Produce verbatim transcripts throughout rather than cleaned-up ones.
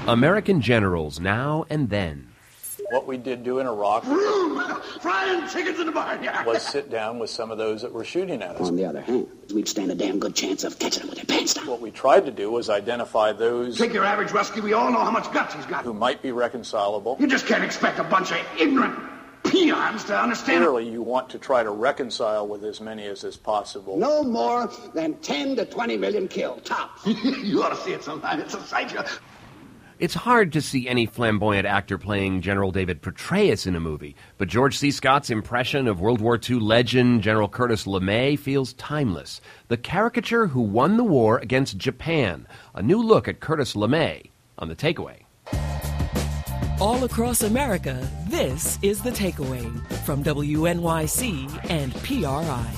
American generals now and then. What we did do in Iraq frying chickens in the barnyard was sit down with some of those that were shooting at us. On the other hand, we'd stand a damn good chance of catching them with their pants down. What we tried to do was identify those... Take your average Rusky, we all know how much guts he's got. ...who might be reconcilable. You just can't expect a bunch of ignorant peons to understand. Clearly, you want to try to reconcile with as many as is possible. No more than ten to twenty million killed, tops. You ought to see it sometime. It's a sight. It's hard to see any flamboyant actor playing General David Petraeus in a movie, but George C. Scott's impression of World War Two legend General Curtis LeMay feels timeless. The caricature who won the war against Japan. A new look at Curtis LeMay on The Takeaway. All across America, this is The Takeaway from W N Y C and P R I.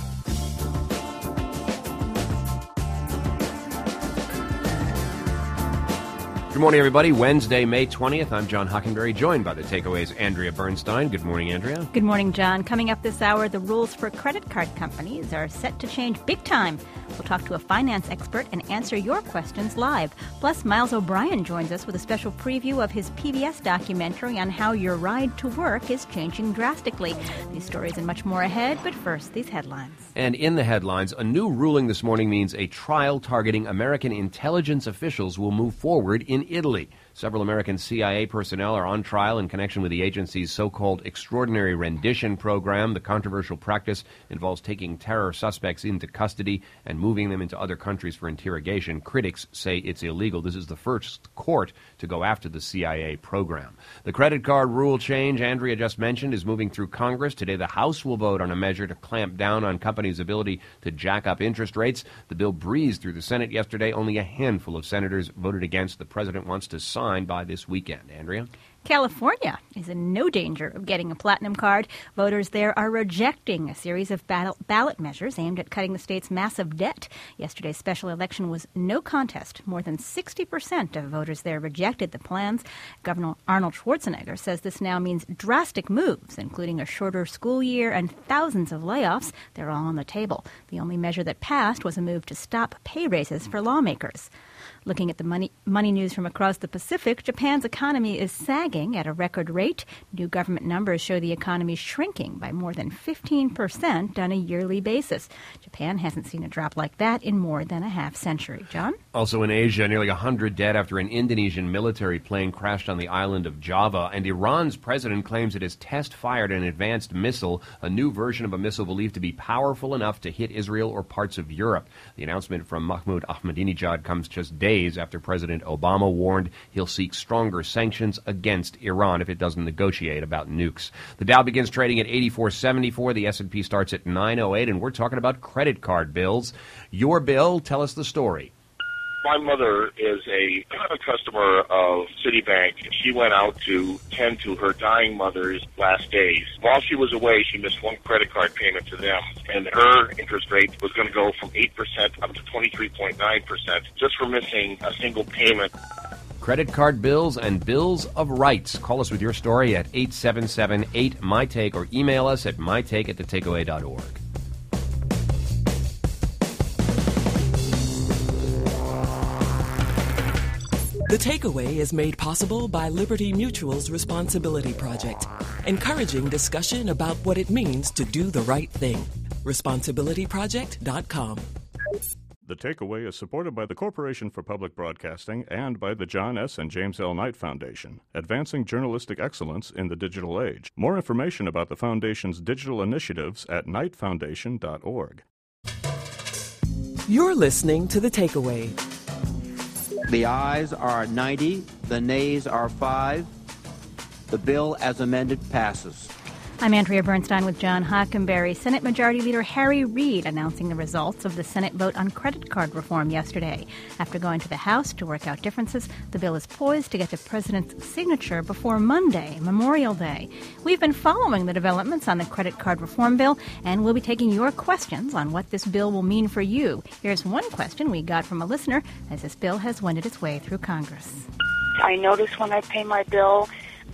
Good morning, everybody. Wednesday, May twentieth. I'm John Hockenberry, joined by The Takeaway's Andrea Bernstein. Good morning, Andrea. Good morning, John. Coming up this hour, the rules for credit card companies are set to change big time. We'll talk to a finance expert and answer your questions live. Plus, Miles O'Brien joins us with a special preview of his P B S documentary on how your ride to work is changing drastically. These stories and much more ahead, but first, these headlines. And in the headlines, a new ruling this morning means a trial targeting American intelligence officials will move forward in Italy. Several American C I A personnel are on trial in connection with the agency's so-called extraordinary rendition program. The controversial practice involves taking terror suspects into custody and moving them into other countries for interrogation. Critics say it's illegal. This is the first court to go after the C I A program. The credit card rule change Andrea just mentioned is moving through Congress. Today, the House will vote on a measure to clamp down on companies' ability to jack up interest rates. The bill breezed through the Senate yesterday. Only a handful of senators voted against. The president wants to sign by this weekend. Andrea? California is in no danger of getting a platinum card. Voters there are rejecting a series of ballot measures aimed at cutting the state's massive debt. Yesterday's special election was no contest. More than sixty percent of voters there rejected the plans. Governor Arnold Schwarzenegger says this now means drastic moves, including a shorter school year and thousands of layoffs. They're all on the table. The only measure that passed was a move to stop pay raises for lawmakers. Looking at the money, money news from across the Pacific, Japan's economy is sagging at a record rate. New government numbers show the economy shrinking by more than fifteen percent on a yearly basis. Japan hasn't seen a drop like that in more than a half century. John? Also in Asia, nearly one hundred dead after an Indonesian military plane crashed on the island of Java. And Iran's president claims it has test-fired an advanced missile, a new version of a missile believed to be powerful enough to hit Israel or parts of Europe. The announcement from Mahmoud Ahmadinejad comes just days after President Obama warned he'll seek stronger sanctions against Iran if it doesn't negotiate about nukes. The Dow begins trading at eighty-four seventy-four. The S and P starts at nine oh eight, and we're talking about credit card bills. Your bill, tell us the story. My mother is a customer of Citibank. She went out to tend to her dying mother's last days. While she was away, she missed one credit card payment to them, and her interest rate was going to go from eight percent up to twenty-three point nine percent just for missing a single payment. Credit card bills and bills of rights. Call us with your story at eight seven seven eight M Y Take or email us at my take at the takeaway dot org. The Takeaway is made possible by Liberty Mutual's Responsibility Project, encouraging discussion about what it means to do the right thing. responsibility project dot com. The Takeaway is supported by the Corporation for Public Broadcasting and by the John S. and James L. Knight Foundation, advancing journalistic excellence in the digital age. More information about the Foundation's digital initiatives at knight foundation dot org. You're listening to The Takeaway. The ayes are ninety, the nays are five. The bill as amended passes. I'm Andrea Bernstein with John Hockenberry. Senate Majority Leader Harry Reid announcing the results of the Senate vote on credit card reform yesterday. After going to the House to work out differences, the bill is poised to get the president's signature before Monday, Memorial Day. We've been following the developments on the credit card reform bill, and we'll be taking your questions on what this bill will mean for you. Here's one question we got from a listener as this bill has wended its way through Congress. I notice when I pay my bill,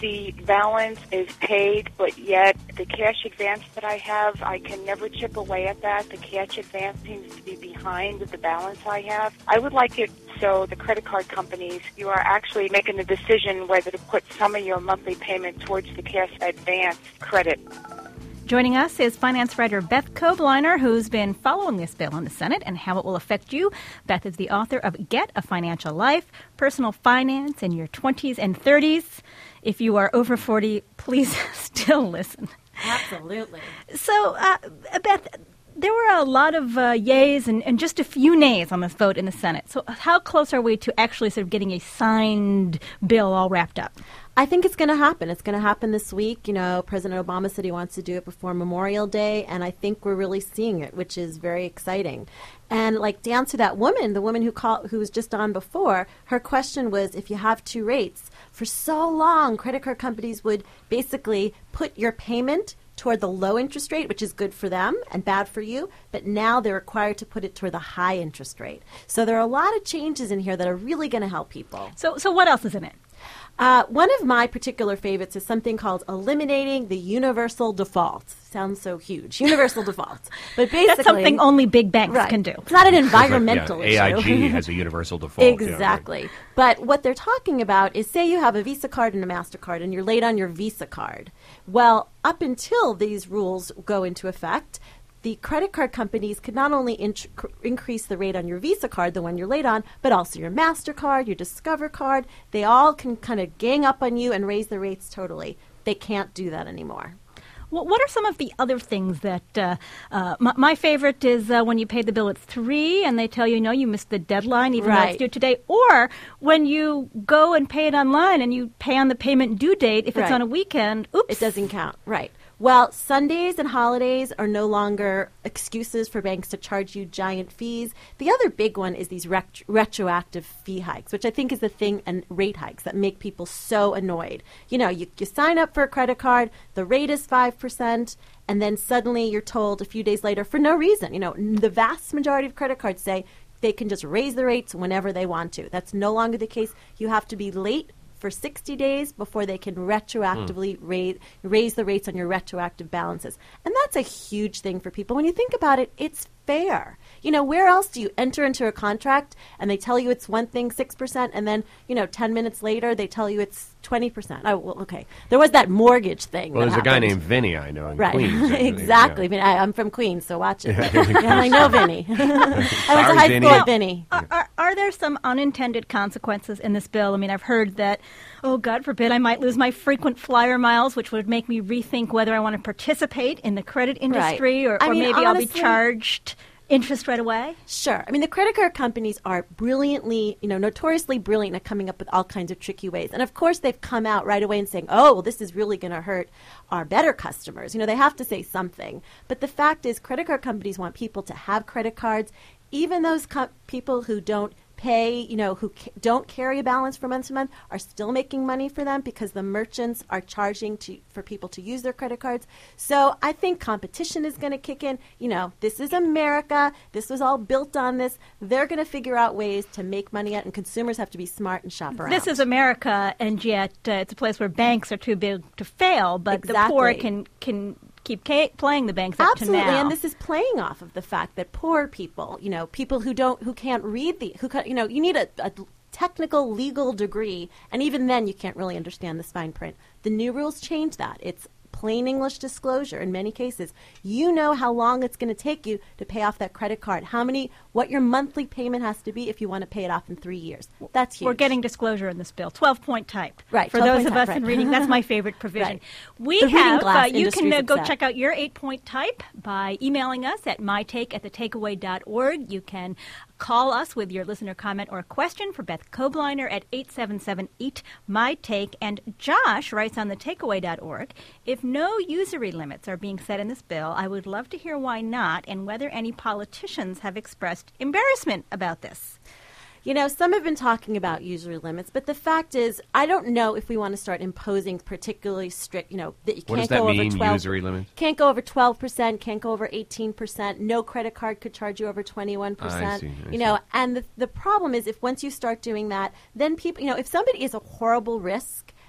the balance is paid, but yet the cash advance that I have, I can never chip away at that. The cash advance seems to be behind the balance I have. I would like it so the credit card companies, you are actually making the decision whether to put some of your monthly payment towards the cash advance credit. Joining us is finance writer Beth Kobliner, who's been following this bill in the Senate and how it will affect you. Beth is the author of Get a Financial Life, Personal Finance in Your twenties and thirties. If you are over forty, please still listen. Absolutely. So, uh, Beth, there were a lot of uh, yays and, and just a few nays on this vote in the Senate. So how close are we to actually sort of getting a signed bill all wrapped up? I think it's going to happen. It's going to happen this week. You know, President Obama said he wants to do it before Memorial Day, and I think we're really seeing it, which is very exciting. And like to answer that woman, the woman who called, who was just on before, her question was, if you have two rates, for so long, credit card companies would basically put your payment toward the low interest rate, which is good for them and bad for you, but now they're required to put it toward the high interest rate. So there are a lot of changes in here that are really going to help people. So, so what else is in it? Uh, one of my particular favorites is something called eliminating the universal default. Sounds so huge. Universal default. But basically, that's something only big banks right. can do. It's not an environmental like, yeah, issue. A I G has a universal default. Exactly. Yeah, right. But what they're talking about is, say you have a Visa card and a MasterCard and you're late on your Visa card. Well, up until these rules go into effect, the credit card companies could not only int- increase the rate on your Visa card, the one you're late on, but also your MasterCard, your Discover card. They all can kind of gang up on you and raise the rates totally. They can't do that anymore. Well, what are some of the other things that, uh, uh, my, my favorite is uh, when you pay the bill at three and they tell you, no, you missed the deadline, even right. though it's due today. Or when you go and pay it online and you pay on the payment due date, if right. it's on a weekend, oops. It doesn't count, right. Well, Sundays and holidays are no longer excuses for banks to charge you giant fees. The other big one is these ret- retroactive fee hikes, which I think is the thing, and rate hikes that make people so annoyed. You know, you, you sign up for a credit card, the rate is five percent, and then suddenly you're told a few days later for no reason. You know, the vast majority of credit cards say they can just raise the rates whenever they want to. That's no longer the case. You have to be late for sixty days before they can retroactively mm. raise, raise the rates on your retroactive balances. And that's a huge thing for people. When you think about it, it's fair. You know, where else do you enter into a contract and they tell you it's one thing, six percent, and then, you know, ten minutes later they tell you it's twenty percent. Oh, well, okay. There was that mortgage thing. Well, there's happened. a guy named Vinny I know in right. Queens. Exactly. Yeah. I mean, I, I'm from Queens, so watch it. Yeah, I know Vinny. I went Sorry, to high Vinny. school at Vinny. Are, are, are there some unintended consequences in this bill? I mean, I've heard that, oh, God forbid, I might lose my frequent flyer miles, which would make me rethink whether I want to participate in the credit industry, right. or, or I mean, maybe honestly, I'll be charged interest right away? Sure. I mean, the credit card companies are brilliantly, you know, notoriously brilliant at coming up with all kinds of tricky ways. And of course, they've come out right away and saying, oh, well, this is really going to hurt our better customers. You know, they have to say something. But the fact is, credit card companies want people to have credit cards. Even those co- people who don't pay, you know, who ca- don't carry a balance from month to month are still making money for them because the merchants are charging to for people to use their credit cards. So I think competition is going to kick in. You know, this is America. This was all built on this. They're going to figure out ways to make money at, and consumers have to be smart and shop around. This is America, and yet uh, it's a place where banks are too big to fail, but exactly. the poor can can keep ca- playing the banks up Absolutely, to now. and this is playing off of the fact that poor people, you know, people who don't, who can't read the, who, you know, you need a, a technical legal degree, and even then you can't really understand the fine print. The new rules change that. It's plain English disclosure in many cases. You know how long it's going to take you to pay off that credit card, how many, what your monthly payment has to be if you want to pay it off in three years. That's huge. We're getting disclosure in this bill. twelve-point type. Right. For those of type, us right. in reading, that's my favorite provision. Right. We the have, glass uh, you can uh, go upset. check out your eight-point type by emailing us at mytake at the takeaway dot org. You can call us with your listener comment or question for Beth Kobliner at eight seven seven eight M Y take. And Josh writes on the takeaway dot org, if no usury limits are being set in this bill, I would love to hear why not and whether any politicians have expressed embarrassment about this. You know, some have been talking about usury limits, but the fact is, I don't know if we want to start imposing particularly strict, you know, that you what can't does that go mean, over twelve usury limits? Can't go over twelve percent, can't go over eighteen percent. No credit card could charge you over twenty-one percent. I see, I you know, see. and the the problem is if once you start doing that, then people, you know, if somebody is a horrible risk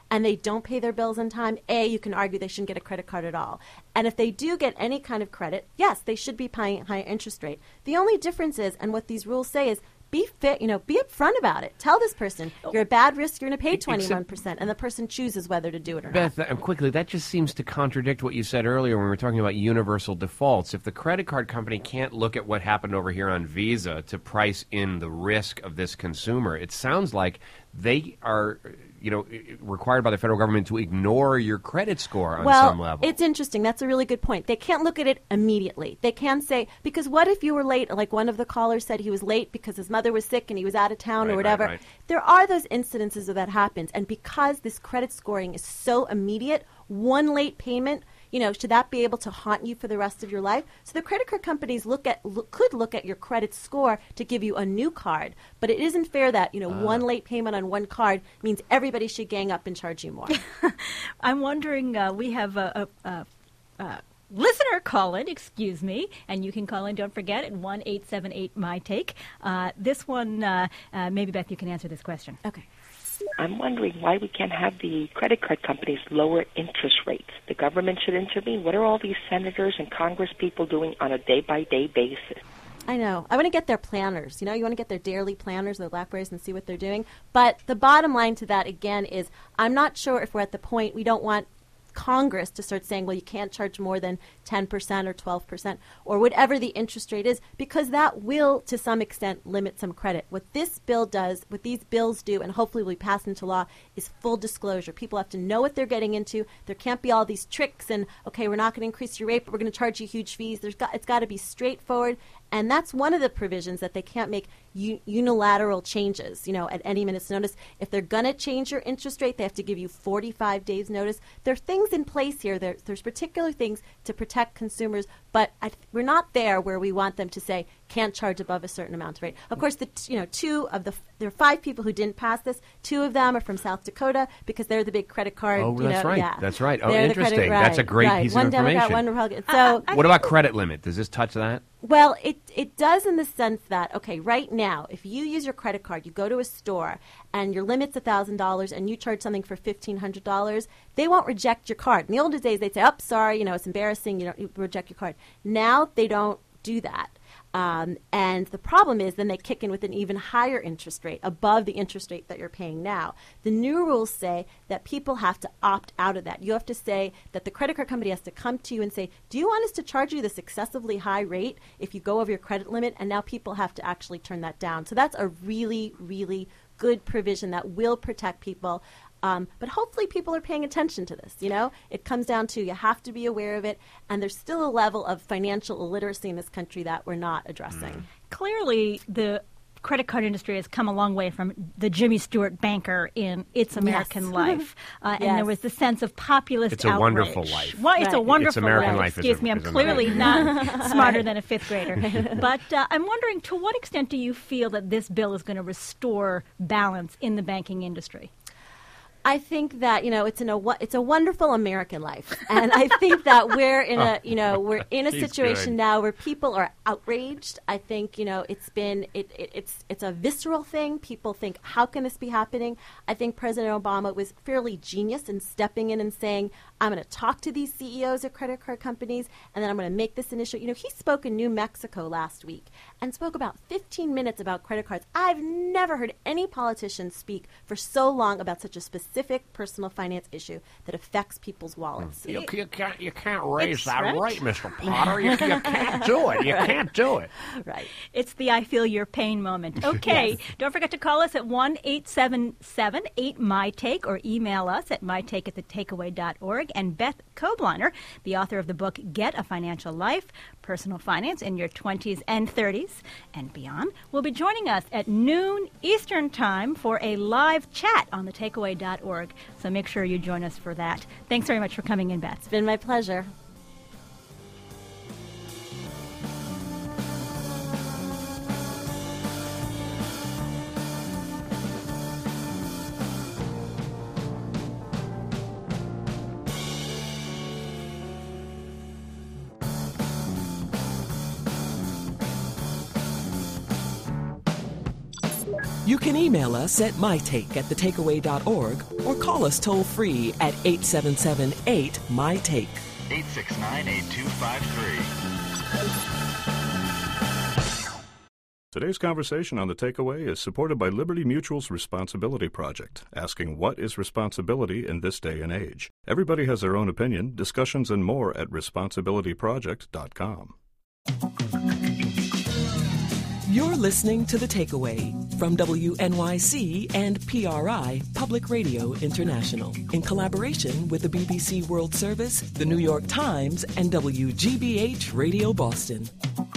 and they don't pay their bills on time, A, you can argue they shouldn't get a credit card at all. And if they do get any kind of credit, yes, they should be paying a higher interest rate. The only difference is, and what these rules say is, be fit, you know, be upfront about it. Tell this person, you're a bad risk, you're going to pay twenty-one percent, and the person chooses whether to do it or Beth, not. Beth, quickly, that just seems to contradict what you said earlier when we were talking about universal defaults. If the credit card company can't look at what happened over here on Visa to price in the risk of this consumer, it sounds like they are, you know, required by the federal government to ignore your credit score on well, some level. It's interesting. That's a really good point. They can't look at it immediately. They can say, because what if you were late, like one of the callers said he was late because his mother was sick and he was out of town right, or whatever. Right, right. There are those incidences of that happens. And because this credit scoring is so immediate, one late payment, you know, should that be able to haunt you for the rest of your life? So the credit card companies look at look, could look at your credit score to give you a new card, but it isn't fair that, you know, uh. one late payment on one card means everybody should gang up and charge you more. I'm wondering, uh, we have a, a, a, a listener call in, excuse me, and you can call in, don't forget, at one eight seven eight M Y Take. Uh, this one, uh, uh, maybe Beth, you can answer this question. Okay. I'm wondering why we can't have the credit card companies lower interest rates. The government should intervene. What are all these senators and Congress people doing on a day-by-day basis? I know. I want to get their planners. You know, you want to get their daily planners, their BlackBerries, and see what they're doing. But the bottom line to that, again, is I'm not sure if we're at the point we don't want Congress to start saying, well, you can't charge more than ten percent or twelve percent or whatever the interest rate is, because that will, to some extent, limit some credit. What this bill does, what these bills do, and hopefully will be passed into law, is full disclosure. People have to know what they're getting into. There can't be all these tricks and, okay, we're not going to increase your rate, but we're going to charge you huge fees. There's got, it's got to be straightforward. And that's one of the provisions that they can't make u- unilateral changes, you know, at any minute's notice. If they're going to change your interest rate, they have to give you forty-five days notice. There are things in place here. There, there's particular things to protect consumers, but I th- we're not there where we want them to say can't charge above a certain amount of rate. Of course, the t- you know two of the f- there are five people who didn't pass this. Two of them are from South Dakota because they're the big credit card. Oh, you that's know, right. Yeah. That's right. Oh, They're interesting. Credit, right, that's a great right. piece one of information. Democrat, one Republican. So, I, I what about credit limit? Does this touch that? Well, it it does in the sense that, okay, right now, if you use your credit card, you go to a store and your limit's one thousand dollars and you charge something for fifteen hundred dollars, they won't reject your card. In the older days, they'd say, oh, sorry, you know, it's embarrassing, you don't you reject your card. Now they don't do that. Um, and the problem is then they kick in with an even higher interest rate above the interest rate that you're paying now. The new rules say that people have to opt out of that. You have to say that the credit card company has to come to you and say, do you want us to charge you this excessively high rate if you go over your credit limit? And now people have to actually turn that down. So that's a really, really good provision that will protect people. Um, but hopefully people are paying attention to this, you know? It comes down to you have to be aware of it, and there's still a level of financial illiteracy in this country that we're not addressing. Mm. Clearly, the credit card industry has come a long way from the Jimmy Stewart banker in It's American yes. Life. Uh, yes. And there was the sense of populist It's a outrage. wonderful life. Well, it's right. a wonderful It's American life. Life. Excuse is a, me, I'm is clearly American. not smarter than a fifth grader. But uh, I'm wondering, to what extent do you feel that this bill is going to restore balance in the banking industry? I think that, you know, it's in a it's a wonderful American life, and I think that we're in a you know we're in a She's situation good. now where people are outraged. I think, you know, it's been it, it it's it's a visceral thing. People think, how can this be happening? I think President Obama was fairly genius in stepping in and saying, I'm going to talk to these C E Os of credit card companies, and then I'm going to make this an issue. You know, he spoke in New Mexico last week and spoke about fifteen minutes about credit cards. I've never heard any politician speak for so long about such a specific personal finance issue that affects people's wallets. You, you can't you can't raise It's that right. rate, Mister Potter. You, you can't do it. You Right. can't do it. Right. It's the I feel your pain moment. Okay. Yes. Don't forget to call us at one eight seven seven eight M Y Take or email us at my take at the takeaway dot org. And Beth Kobliner, the author of the book Get a Financial Life, Personal Finance in Your twenties and thirties and Beyond, will be joining us at noon Eastern Time for a live chat on the takeaway dot org. So make sure you join us for that. Thanks very much for coming in, Beth. It's been my pleasure. You can email us at mytake at the takeaway dot org or call us toll-free at eight seven seven eight, M Y take. eight six nine, eight two five three. Today's conversation on The Takeaway is supported by Liberty Mutual's Responsibility Project, asking what is responsibility in this day and age. Everybody has their own opinion. Discussions and more at responsibility project dot com. You're listening to The Takeaway from W N Y C and P R I, Public Radio International, in collaboration with the B B C World Service, the New York Times, and W G B H Radio Boston.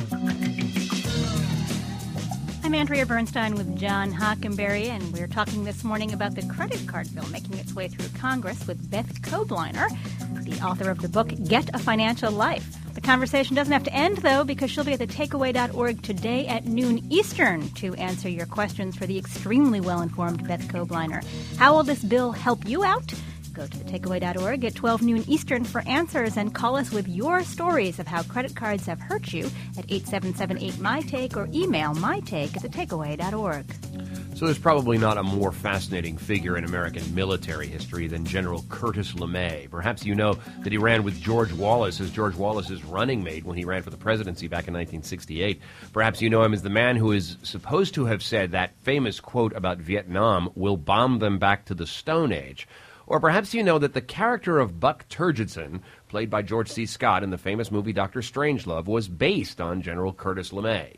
I'm Andrea Bernstein with John Hockenberry, and we're talking this morning about the credit card bill making its way through Congress with Beth Kobliner, the author of the book Get a Financial Life. The conversation doesn't have to end, though, because she'll be at the takeaway dot org today at noon Eastern to answer your questions for the extremely well-informed Beth Kobliner. How will this bill help you out? Go to the takeaway dot org at twelve noon Eastern for answers and call us with your stories of how credit cards have hurt you at eight seven seven eight, M Y take or email mytake at the takeaway dot org. So there's probably not a more fascinating figure in American military history than General Curtis LeMay. Perhaps you know that he ran with George Wallace as George Wallace's running mate when he ran for the presidency back in nineteen sixty-eight. Perhaps you know him as the man who is supposed to have said that famous quote about Vietnam, "We'll bomb them back to the Stone Age." Or perhaps you know that the character of Buck Turgidson, played by George C. Scott in the famous movie Doctor Strangelove, was based on General Curtis LeMay.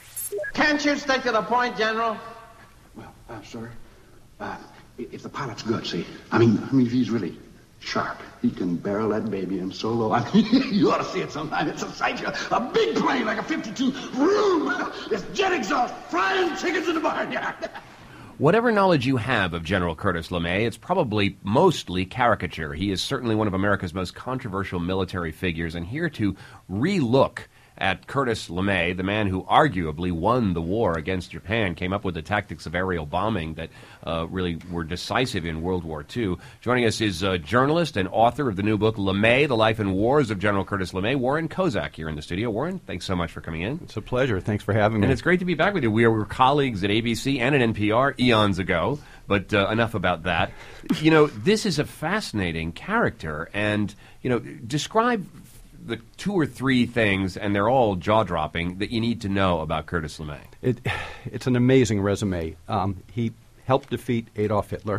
Can't you stick to the point, General? Well, uh, sir, uh, if the pilot's good, see, I mean, I mean, if he's really sharp, he can barrel that baby in so low. I mean, you ought to see it sometime. It's a sight. A big plane like a fifty-two. Vroom! It's jet exhaust, frying chickens in the barnyard. Whatever knowledge you have of General Curtis LeMay, it's probably mostly caricature. He is certainly one of America's most controversial military figures, and here to re-look at Curtis LeMay, the man who arguably won the war against Japan, came up with the tactics of aerial bombing that uh, really were decisive in World War Two. Joining us is a journalist and author of the new book, LeMay, The Life and Wars of General Curtis LeMay, Warren Kozak, here in the studio. Warren, thanks so much for coming in. It's a pleasure. Thanks for having me. And it's great to be back with you. We were colleagues at A B C and at N P R eons ago, but uh, enough about that. You know, this is a fascinating character, and, you know, describe the two or three things, and they're all jaw-dropping, that you need to know about Curtis LeMay. It, it's an amazing resume. Um, he helped defeat Adolf Hitler.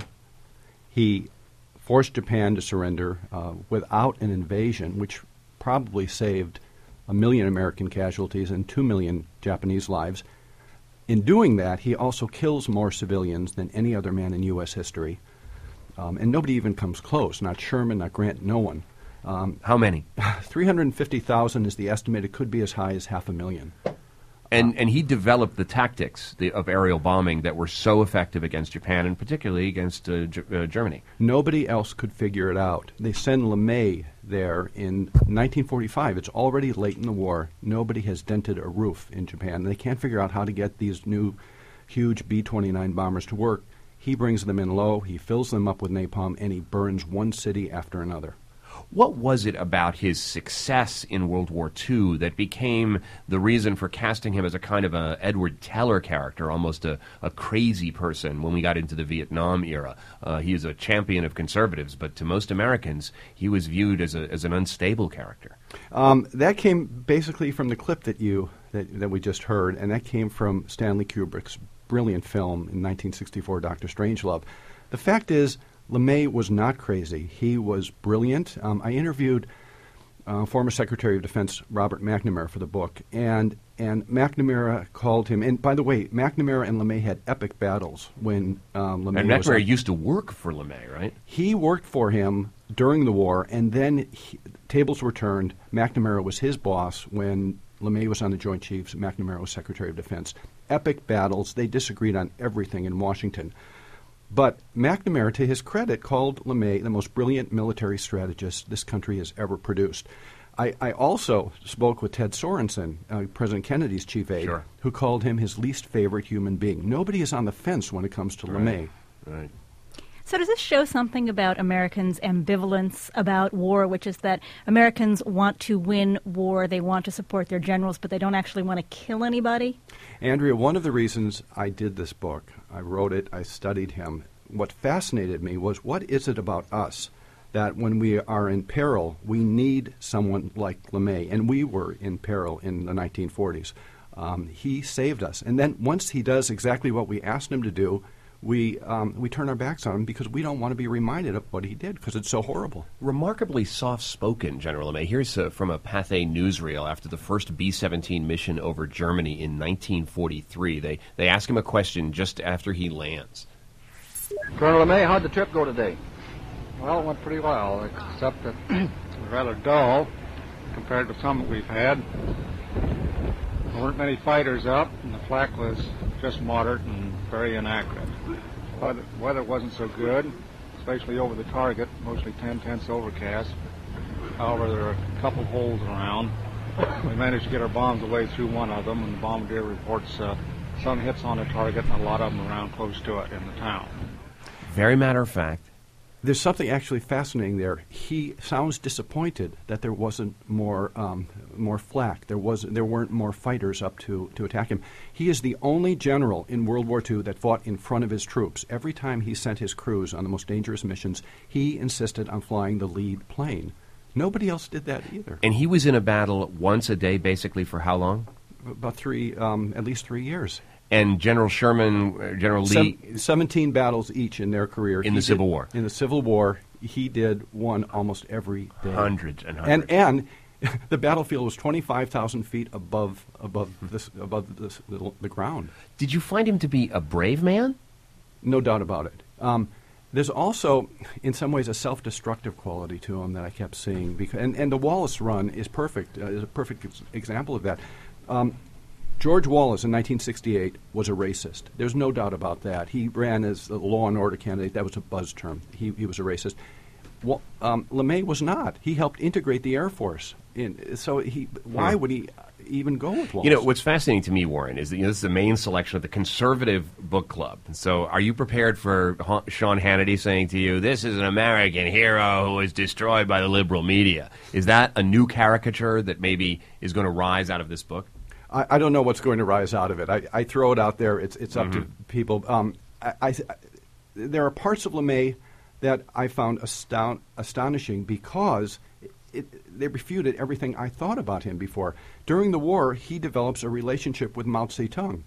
He forced Japan to surrender uh, without an invasion, which probably saved a million American casualties and two million Japanese lives. In doing that, he also kills more civilians than any other man in U S history. Um, and nobody even comes close, not Sherman, not Grant, no one. Um, How many? three hundred fifty thousand is the estimate. It could be as high as half a million. And and he developed the tactics the, of aerial bombing that were so effective against Japan, and particularly against uh, G- uh, Germany. Nobody else could figure it out. They send LeMay there in nineteen forty-five. It's already late in the war. Nobody has dented a roof in Japan. They can't figure out how to get these new huge B twenty-nine bombers to work. He brings them in low, he fills them up with napalm, and he burns one city after another. What was it about his success in World War Two that became the reason for casting him as a kind of a Edward Teller character, almost a, a crazy person when we got into the Vietnam era? Uh, he is a champion of conservatives, but to most Americans, he was viewed as, a, as an unstable character. Um, that came basically from the clip that you that, that we just heard, and that came from Stanley Kubrick's brilliant film in nineteen sixty-four, Doctor Strangelove. The fact is, LeMay was not crazy. He was brilliant. Um, I interviewed uh, former Secretary of Defense Robert McNamara for the book, and and McNamara called him. And by the way, McNamara and LeMay had epic battles when um, LeMay and was McNamara on. used to work for LeMay, right? He worked for him during the war, and then he, tables were turned. McNamara was his boss when LeMay was on the Joint Chiefs. McNamara was Secretary of Defense. Epic battles. They disagreed on everything in Washington. But McNamara, to his credit, called LeMay the most brilliant military strategist this country has ever produced. I, I also spoke with Ted Sorensen, uh, President Kennedy's chief aide, Sure. who called him his least favorite human being. Nobody is on the fence when it comes to Right. LeMay. Right. So does this show something about Americans' ambivalence about war, which is that Americans want to win war, they want to support their generals, but they don't actually want to kill anybody? Andrea, one of the reasons I did this book, I wrote it, I studied him, what fascinated me was what is it about us that when we are in peril, we need someone like LeMay, and we were in peril in the nineteen forties. Um, he saved us. And then once he does exactly what we asked him to do, we um, we turn our backs on him because we don't want to be reminded of what he did because it's so horrible. Remarkably soft-spoken, General LeMay. Here's uh, from a Pathé newsreel after the first B seventeen mission over Germany in nineteen forty-three. They, they ask him a question just after he lands. Colonel LeMay, how'd the trip go today? Well, it went pretty well, except that it was rather dull compared to some that we've had. There weren't many fighters up, and the flak was just moderate and very inaccurate. Weather, weather wasn't so good, especially over the target, mostly ten-tenths overcast. However, there were a couple holes around. We managed to get our bombs away through one of them, and the bombardier reports uh, some hits on the target and a lot of them around close to it in the town. Very matter of fact. There's something actually fascinating there. He sounds disappointed that there wasn't more um, more flak. There was there weren't more fighters up to, to attack him. He is the only general in World War Two that fought in front of his troops. Every time he sent his crews on the most dangerous missions, he insisted on flying the lead plane. Nobody else did that either. And he was in a battle once a day, basically, for how long? About three, um, at least three years. And General Sherman, uh, General Lee... Seven, seventeen battles each in their career. In he the did, Civil War. In the Civil War, he did one almost every day. Hundreds and hundreds. And, and the battlefield was twenty-five thousand feet above above this, above this, the, the ground. Did you find him to be a brave man? No doubt about it. Um, there's also, in some ways, a self-destructive quality to him that I kept seeing. Because, and, and the Wallace run is perfect, uh, is a perfect ex- example of that. Um, George Wallace in nineteen sixty-eight was a racist. There's no doubt about that. He ran as a law and order candidate. That was a buzz term. He, he was a racist. Well, um, LeMay was not. He helped integrate the Air Force. In, so he, why would he even go with Wallace? You know, what's fascinating to me, Warren, is that you know, this is the main selection of the Conservative Book Club. So are you prepared for ha- Sean Hannity saying to you, this is an American hero who was destroyed by the liberal media? Is that a new caricature that maybe is going to rise out of this book? I, I don't know what's going to rise out of it. I, I throw it out there. It's it's up mm-hmm. to people. Um, I, I, there are parts of LeMay that I found aston- astonishing because it, it, they refuted everything I thought about him before. During the war, he develops a relationship with Mao Zedong.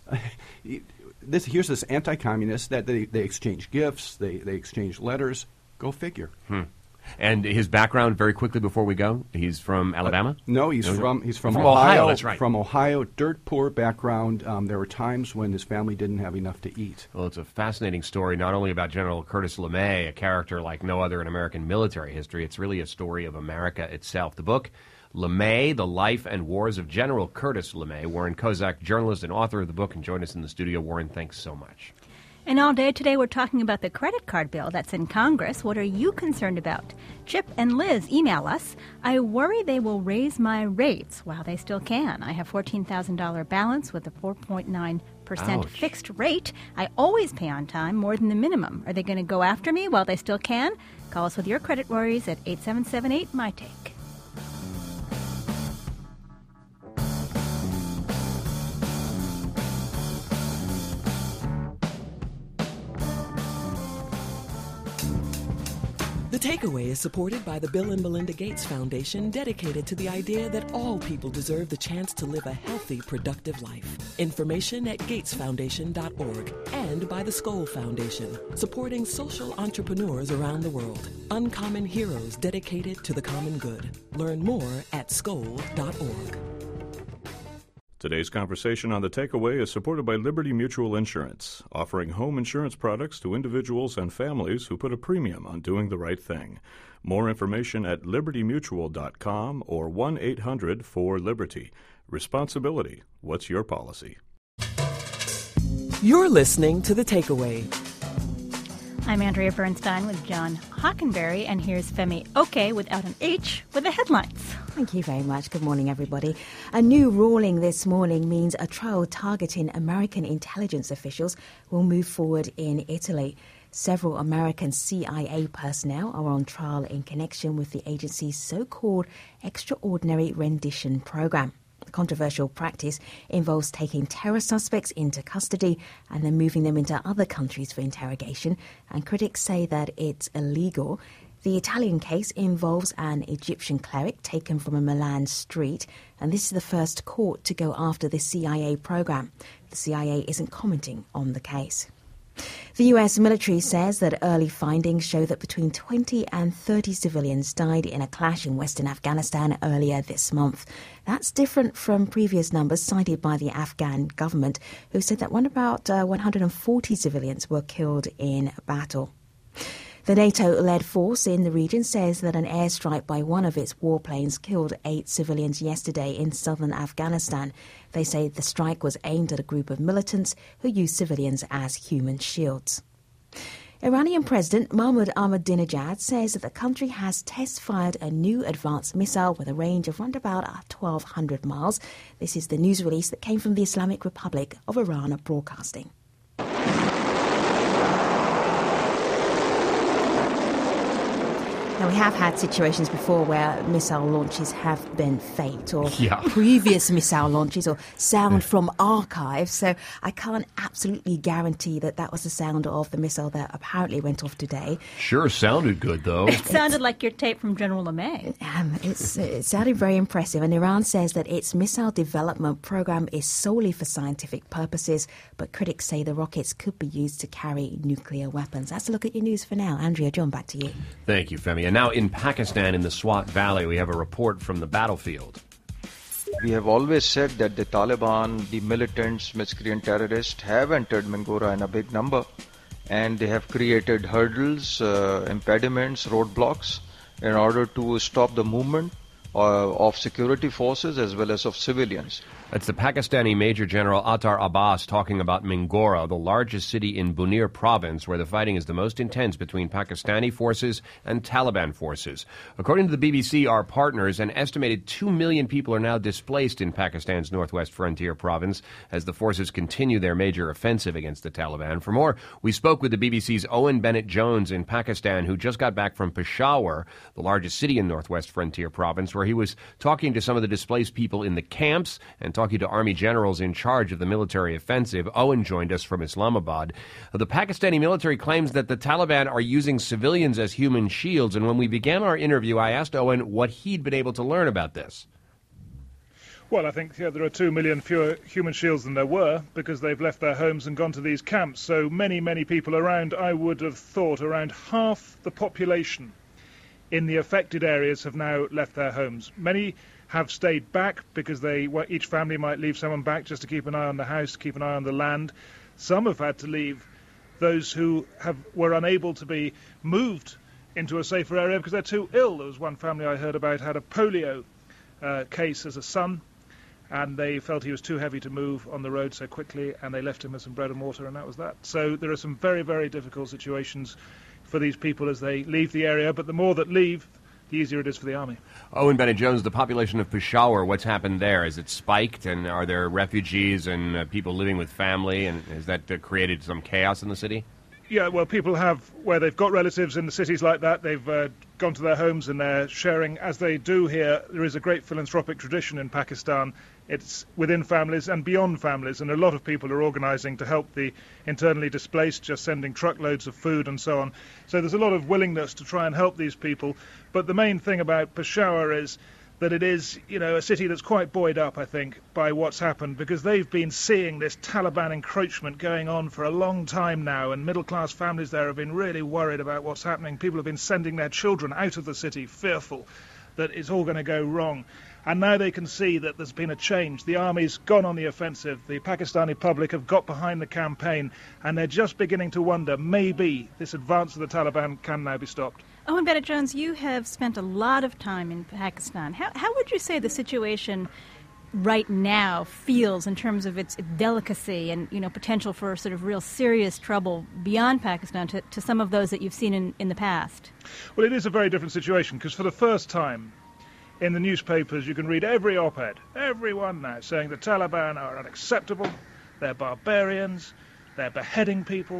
this, here's this anti-communist that they, they exchange gifts, they, they exchange letters. Go figure. Hmm. And his background, very quickly before we go, he's from Alabama? Uh, no, he's no, from he's from, from Ohio. Ohio. That's right. From Ohio, dirt poor background. Um, there were times when his family didn't have enough to eat. Well, it's a fascinating story, not only about General Curtis LeMay, a character like no other in American military history. It's really a story of America itself. The book, LeMay, The Life and Wars of General Curtis LeMay. Warren Kozak, journalist and author of the book, and joined us in the studio. Warren, thanks so much. And all day today, we're talking about the credit card bill that's in Congress. What are you concerned about? Chip and Liz, email us. I worry they will raise my rates while they still can. I have fourteen thousand dollars balance with a four point nine percent Ouch. fixed rate. I always pay on time, more than the minimum. Are they going to go after me while they still can? Call us with your credit worries at eight seven seven eight, M Y Take. The Takeaway is supported by the Bill and Melinda Gates Foundation, dedicated to the idea that all people deserve the chance to live a healthy, productive life. Information at gates foundation dot org, and by the Skoll Foundation, supporting social entrepreneurs around the world. Uncommon heroes dedicated to the common good. Learn more at skoll dot org. Today's conversation on The Takeaway is supported by Liberty Mutual Insurance, offering home insurance products to individuals and families who put a premium on doing the right thing. More information at liberty mutual dot com or one eight hundred four liberty. Responsibility. What's your policy? You're listening to The Takeaway. I'm Andrea Bernstein with John Hockenberry, and here's Femi Oke without an H with the headlines. Thank you very much. Good morning, everybody. A new ruling this morning means a trial targeting American intelligence officials will move forward in Italy. Several American C I A personnel are on trial in connection with the agency's so-called Extraordinary Rendition Program. The controversial practice involves taking terror suspects into custody and then moving them into other countries for interrogation, and critics say that it's illegal. The Italian case involves an Egyptian cleric taken from a Milan street, and this is the first court to go after the C I A program. The C I A isn't commenting on the case. The U S military says that early findings show that between twenty and thirty civilians died in a clash in western Afghanistan earlier this month. That's different from previous numbers cited by the Afghan government, who said that one about uh, one hundred forty civilians were killed in battle. The NATO-led force in the region says that an airstrike by one of its warplanes killed eight civilians yesterday in southern Afghanistan. They say the strike was aimed at a group of militants who use civilians as human shields. Iranian President Mahmoud Ahmadinejad says that the country has test-fired a new advanced missile with a range of around about twelve hundred miles. This is the news release that came from the Islamic Republic of Iran Broadcasting. Now, we have had situations before where missile launches have been faked, or yeah. previous missile launches, or sound from archives, so I can't absolutely guarantee that that was the sound of the missile that apparently went off today. Sure sounded good, though. It sounded like your tape from General LeMay. Um, it's, it sounded very impressive, and Iran says that its missile development program is solely for scientific purposes, but critics say the rockets could be used to carry nuclear weapons. That's a look at your news for now. Andrea, John, back to you. Thank you, Femi. And now in Pakistan, in the Swat Valley, we have a report from the battlefield. We have always said that the Taliban, the militants, miscreant terrorists, have entered Mingora in a big number, and they have created hurdles, uh, impediments, roadblocks in order to stop the movement uh, of security forces as well as of civilians. That's the Pakistani Major General Attar Abbas talking about Mingora, the largest city in Bunir province, where the fighting is the most intense between Pakistani forces and Taliban forces. According to the B B C, our partners, an estimated two million people are now displaced in Pakistan's northwest frontier province as the forces continue their major offensive against the Taliban. For more, we spoke with the B B C's Owen Bennett-Jones in Pakistan, who just got back from Peshawar, the largest city in northwest frontier province, where he was talking to some of the displaced people in the camps and talking to army generals in charge of the military offensive. Owen joined us from Islamabad. The Pakistani military claims that the Taliban are using civilians as human shields, and when we began our interview, I asked Owen what he'd been able to learn about this. Well, I think yeah, there are two million fewer human shields than there were because they've left their homes and gone to these camps. So many, many people around, I would have thought around half the population in the affected areas have now left their homes. Many have stayed back because they each family might leave someone back just to keep an eye on the house, keep an eye on the land. Some have had to leave, those who have were unable to be moved into a safer area because they're too ill. There was one family I heard about had a polio uh, case as a son, and they felt he was too heavy to move on the road so quickly, and they left him with some bread and water, and that was that. So there are some very, very difficult situations for these people as they leave the area, but the more that leave, the easier it is for the army. Owen Bennett-Jones, the population of Peshawar, what's happened there? Is it spiked, and are there refugees and uh, people living with family, and has that uh, created some chaos in the city? Yeah, well, people have, where they've got relatives in the cities like that, they've uh, gone to their homes and they're sharing, as they do here. There is a great philanthropic tradition in Pakistan. It's within families and beyond families, and a lot of people are organising to help the internally displaced, just sending truckloads of food and so on. So there's a lot of willingness to try and help these people. But the main thing about Peshawar is that it is, you know, a city that's quite buoyed up, I think, by what's happened, because they've been seeing this Taliban encroachment going on for a long time now, and middle-class families there have been really worried about what's happening. People have been sending their children out of the city, fearful that it's all going to go wrong. And now they can see that there's been a change. The army's gone on the offensive. The Pakistani public have got behind the campaign, and they're just beginning to wonder, maybe this advance of the Taliban can now be stopped. Owen Bennett-Jones, you have spent a lot of time in Pakistan. How, how would you say the situation right now feels in terms of its delicacy and, you know, potential for sort of real serious trouble beyond Pakistan to, to some of those that you've seen in, in the past? Well, it is a very different situation, because for the first time in the newspapers you can read every op-ed, everyone now, saying the Taliban are unacceptable, they're barbarians, they're beheading people,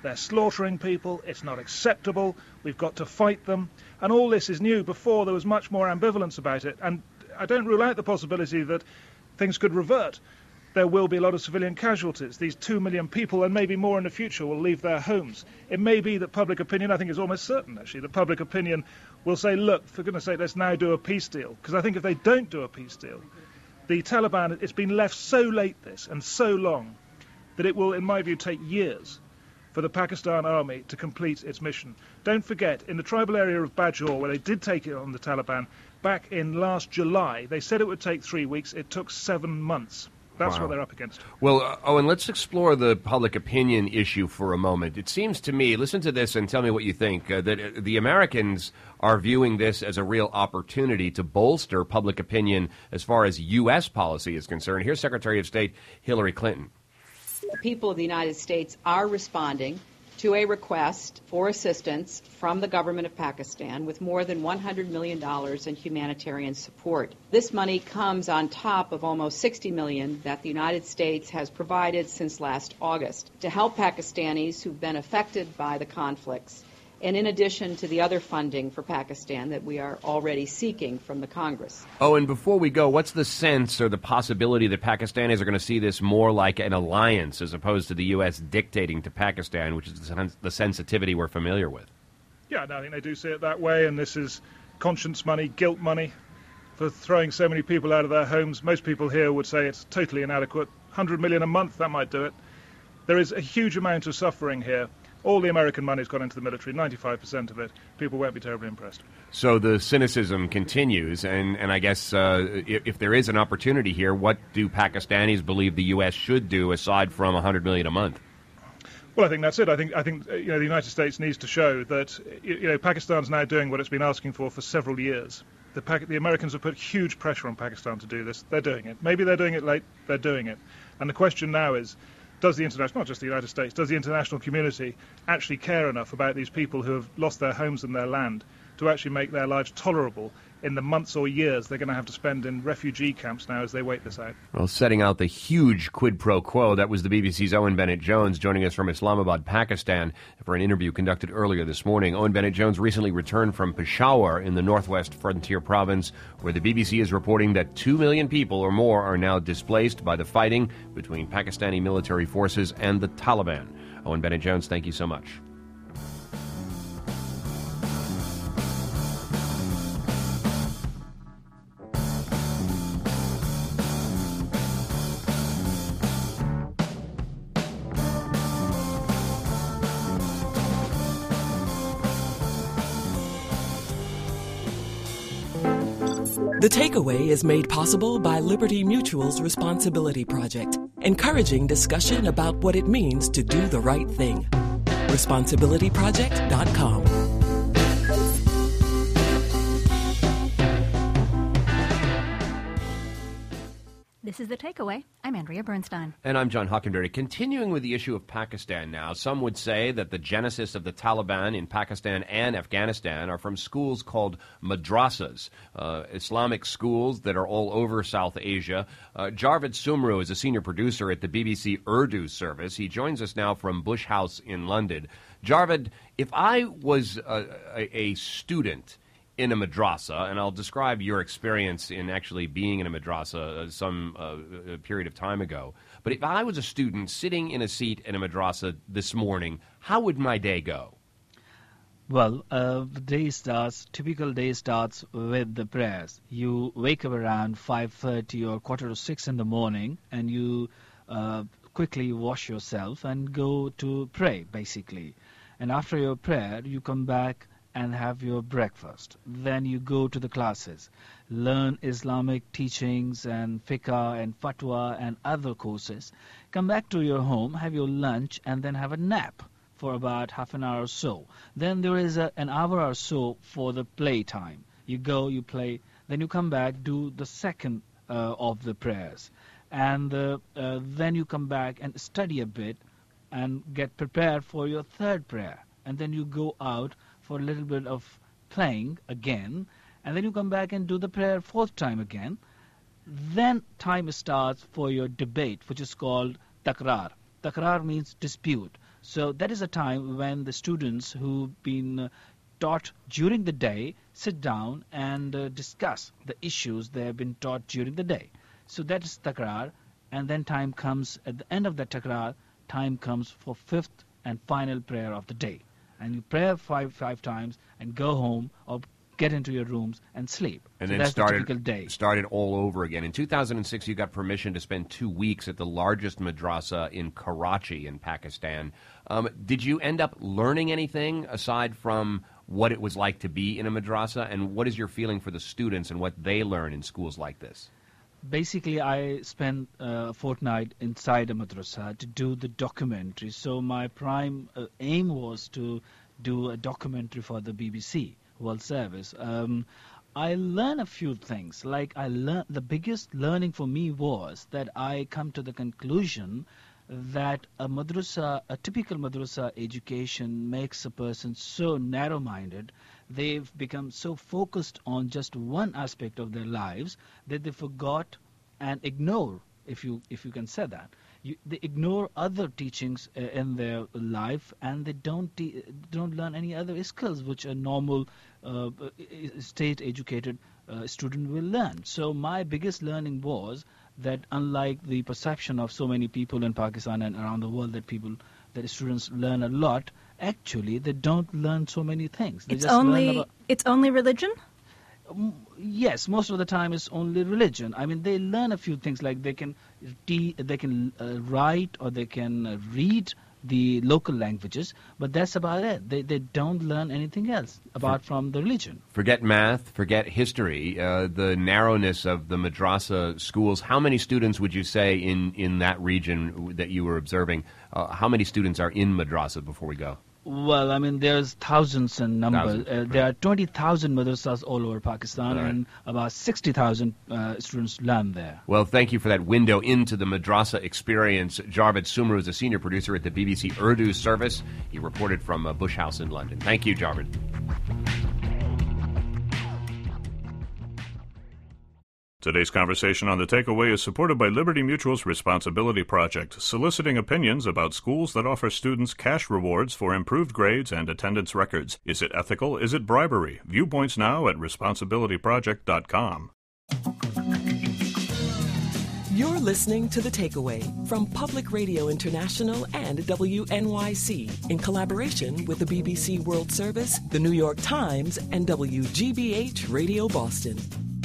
They're slaughtering people. It's not acceptable. We've got to fight them. And all this is new. Before, there was much more ambivalence about it. And I don't rule out the possibility that things could revert. There will be a lot of civilian casualties. These two million people, and maybe more in the future, will leave their homes. It may be that public opinion, I think it's almost certain, actually, that public opinion will say, look, for goodness sake, let's now do a peace deal. Because I think if they don't do a peace deal, the Taliban, it's been left so late, this, and so long, that it will, in my view, take years for the Pakistan army to complete its mission. Don't forget, in the tribal area of Bajaur, where they did take it on the Taliban, back in last July, they said it would take three weeks. It took seven months. That's Wow. what they're up against. Well, uh, Owen, let's explore the public opinion issue for a moment. It seems to me, listen to this and tell me what you think, uh, that uh, the Americans are viewing this as a real opportunity to bolster public opinion as far as U S policy is concerned. Here's Secretary of State Hillary Clinton. The people of the United States are responding to a request for assistance from the government of Pakistan with more than one hundred million dollars in humanitarian support. This money comes on top of almost sixty million dollars that the United States has provided since last August to help Pakistanis who've been affected by the conflicts, and in addition to the other funding for Pakistan that we are already seeking from the Congress. Oh, and before we go, what's the sense or the possibility that Pakistanis are going to see this more like an alliance as opposed to the U S dictating to Pakistan, which is the, sens- the sensitivity we're familiar with? Yeah, no, I think they do see it that way, and this is conscience money, guilt money for throwing so many people out of their homes. Most people here would say it's totally inadequate. one hundred million a month, that might do it. There is a huge amount of suffering here. All the American money's gone into the military, ninety-five percent of it. People won't be terribly impressed. So the cynicism continues, and, and I guess uh, if, if there is an opportunity here, what do Pakistanis believe the U S should do aside from one hundred million dollars a month? Well, I think that's it. I think I think uh, you know the United States needs to show that you, you know Pakistan's now doing what it's been asking for for several years. The, Pac- the Americans have put huge pressure on Pakistan to do this. They're doing it. Maybe they're doing it late. They're doing it. And the question now is, does the international, not just the United States, does the international community actually care enough about these people who have lost their homes and their land to actually make their lives tolerable in the months or years they're going to have to spend in refugee camps now as they wait this out? Well, setting out the huge quid pro quo, that was the B B C's Owen Bennett-Jones joining us from Islamabad, Pakistan, for an interview conducted earlier this morning. Owen Bennett-Jones recently returned from Peshawar in the northwest frontier province, where the B B C is reporting that two million people or more are now displaced by the fighting between Pakistani military forces and the Taliban. Owen Bennett-Jones, thank you so much. The Takeaway is made possible by Liberty Mutual's Responsibility Project, encouraging discussion about what it means to do the right thing. responsibility project dot com. This is The Takeaway. I'm Andrea Bernstein. And I'm John Hockenberry. Continuing with the issue of Pakistan now, some would say that the genesis of the Taliban in Pakistan and Afghanistan are from schools called madrasas, uh, Islamic schools that are all over South Asia. Uh, Jarvid Sumru is a senior producer at the B B C Urdu service. He joins us now from Bush House in London. Jarvid, if I was a, a, a student in a madrasa, and I'll describe your experience in actually being in a madrasa uh, some uh, period of time ago. But if I was a student sitting in a seat in a madrasa this morning, how would my day go? Well, uh, the day starts, typical day starts with the prayers. You wake up around five thirty or quarter to six in the morning, and you uh, quickly wash yourself and go to pray, basically. And after your prayer, you come back and have your breakfast. Then you go to the classes, learn Islamic teachings and fiqh and fatwa and other courses. Come back to your home, have your lunch, and then have a nap for about half an hour or so. Then there is a, an hour or so for the play time. You go, you play, then you come back, do the second uh, of the prayers. And uh, uh, then you come back and study a bit and get prepared for your third prayer. And then you go out for a little bit of playing again, and then you come back and do the prayer fourth time again. Then time starts for your debate, which is called takrar. Takrar means dispute. So that is a time when the students who've been uh, taught during the day sit down and uh, discuss the issues they have been taught during the day. So that is takrar, and then time comes, at the end of the takrar, time comes for fifth and final prayer of the day. And you pray five five times and go home or get into your rooms and sleep. And so then that's started, the typical day. started all over again. In two thousand six, you got permission to spend two weeks at the largest madrasa in Karachi in Pakistan. Um, did you end up learning anything aside from what it was like to be in a madrasa? And what is your feeling for the students and what they learn in schools like this? Basically, I spent uh, a fortnight inside a madrasa to do the documentary. So my prime uh, aim was to do a documentary for the B B C World Service. Um, I learned a few things. Like I learned, the biggest learning for me was that I come to the conclusion that a madrasa, a typical madrasa education makes a person so narrow-minded. They've become so focused on just one aspect of their lives that they forgot and ignore, if you if you can say that. You, they ignore other teachings uh, in their life, and they don't te- don't learn any other skills which a normal uh, state-educated uh, student will learn. So my biggest learning was that unlike the perception of so many people in Pakistan and around the world that people that students learn a lot, actually they don't learn so many things. They It's just only learn about, it's only religion? Um, yes, most of the time it's only religion. I mean, they learn a few things like they can te- they can uh, write or they can uh, read the local languages, but that's about it. They they don't learn anything else apart from the religion. Forget math, forget history, uh, the narrowness of the madrasa schools. How many students would you say in, in that region that you were observing, uh, how many students are in madrasa before we go? Well, I mean, there's thousands in number. Thousands, uh, right. There are twenty thousand madrasas all over Pakistan, All right. and about sixty thousand uh, students learn there. Well, thank you for that window into the madrasa experience. Jarvid Sumru is a senior producer at the B B C Urdu service. He reported from uh, Bush House in London. Thank you, Jarvid. Today's conversation on The Takeaway is supported by Liberty Mutual's Responsibility Project, soliciting opinions about schools that offer students cash rewards for improved grades and attendance records. Is it ethical? Is it bribery? Viewpoints now at responsibility project dot com. You're listening to The Takeaway from Public Radio International and W N Y C in collaboration with the B B C World Service, the New York Times, and W G B H Radio Boston.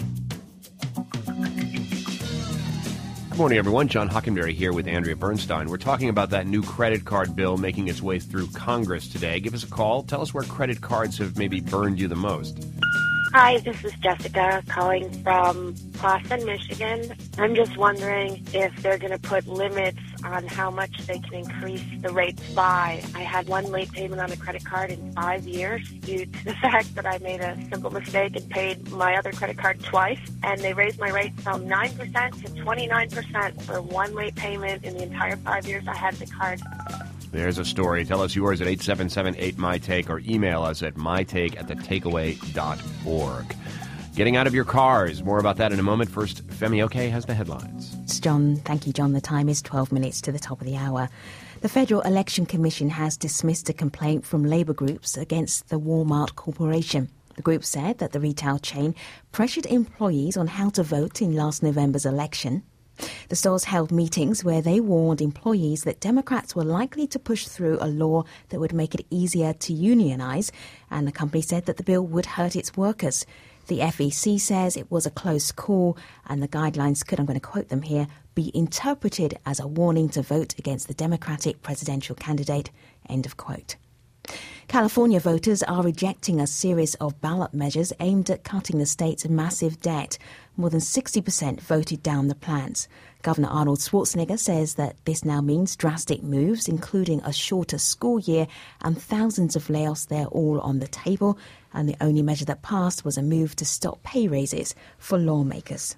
Good morning, everyone. John Hockenberry here with Andrea Bernstein. We're talking about that new credit card bill making its way through Congress today. Give us a call. Tell us where credit cards have maybe burned you the most. Hi, this is Jessica calling from Clawson, Michigan. I'm just wondering if they're going to put limits on how much they can increase the rates by. I had one late payment on a credit card in five years due to the fact that I made a simple mistake and paid my other credit card twice, and they raised my rate from nine percent to twenty-nine percent for one late payment in the entire five years I had the card. There's a story. Tell us yours at eight seven seven eight my take or email us at mytake at the takeaway dot org. Getting out of your cars. More about that in a moment. First, Femi Oke has the headlines. It's John. Thank you, John. The time is twelve minutes to the top of the hour. The Federal Election Commission has dismissed a complaint from Labour groups against the Walmart Corporation. The group said that the retail chain pressured employees on how to vote in last November's election. The stores held meetings where they warned employees that Democrats were likely to push through a law that would make it easier to unionize, and the company said that the bill would hurt its workers. The F E C says it was a close call, and the guidelines could, I'm going to quote them here, be interpreted as a warning to vote against the Democratic presidential candidate, end of quote. California voters are rejecting a series of ballot measures aimed at cutting the state's massive debt. More than sixty percent voted down the plans. Governor Arnold Schwarzenegger says that this now means drastic moves, including a shorter school year and thousands of layoffs. They're all on the table, and the only measure that passed was a move to stop pay raises for lawmakers.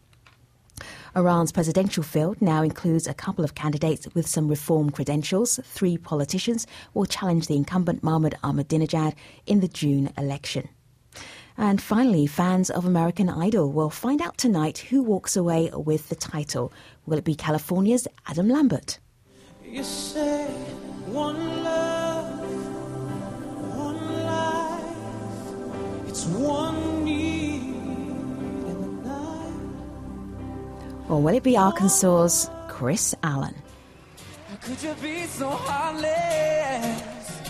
Iran's presidential field now includes a couple of candidates with some reform credentials. Three politicians will challenge the incumbent Mahmoud Ahmadinejad in the June election. And finally, fans of American Idol will find out tonight who walks away with the title. Will it be California's Adam Lambert? You say one love. Or will it be Arkansas's Chris Allen? How could you be so heartless?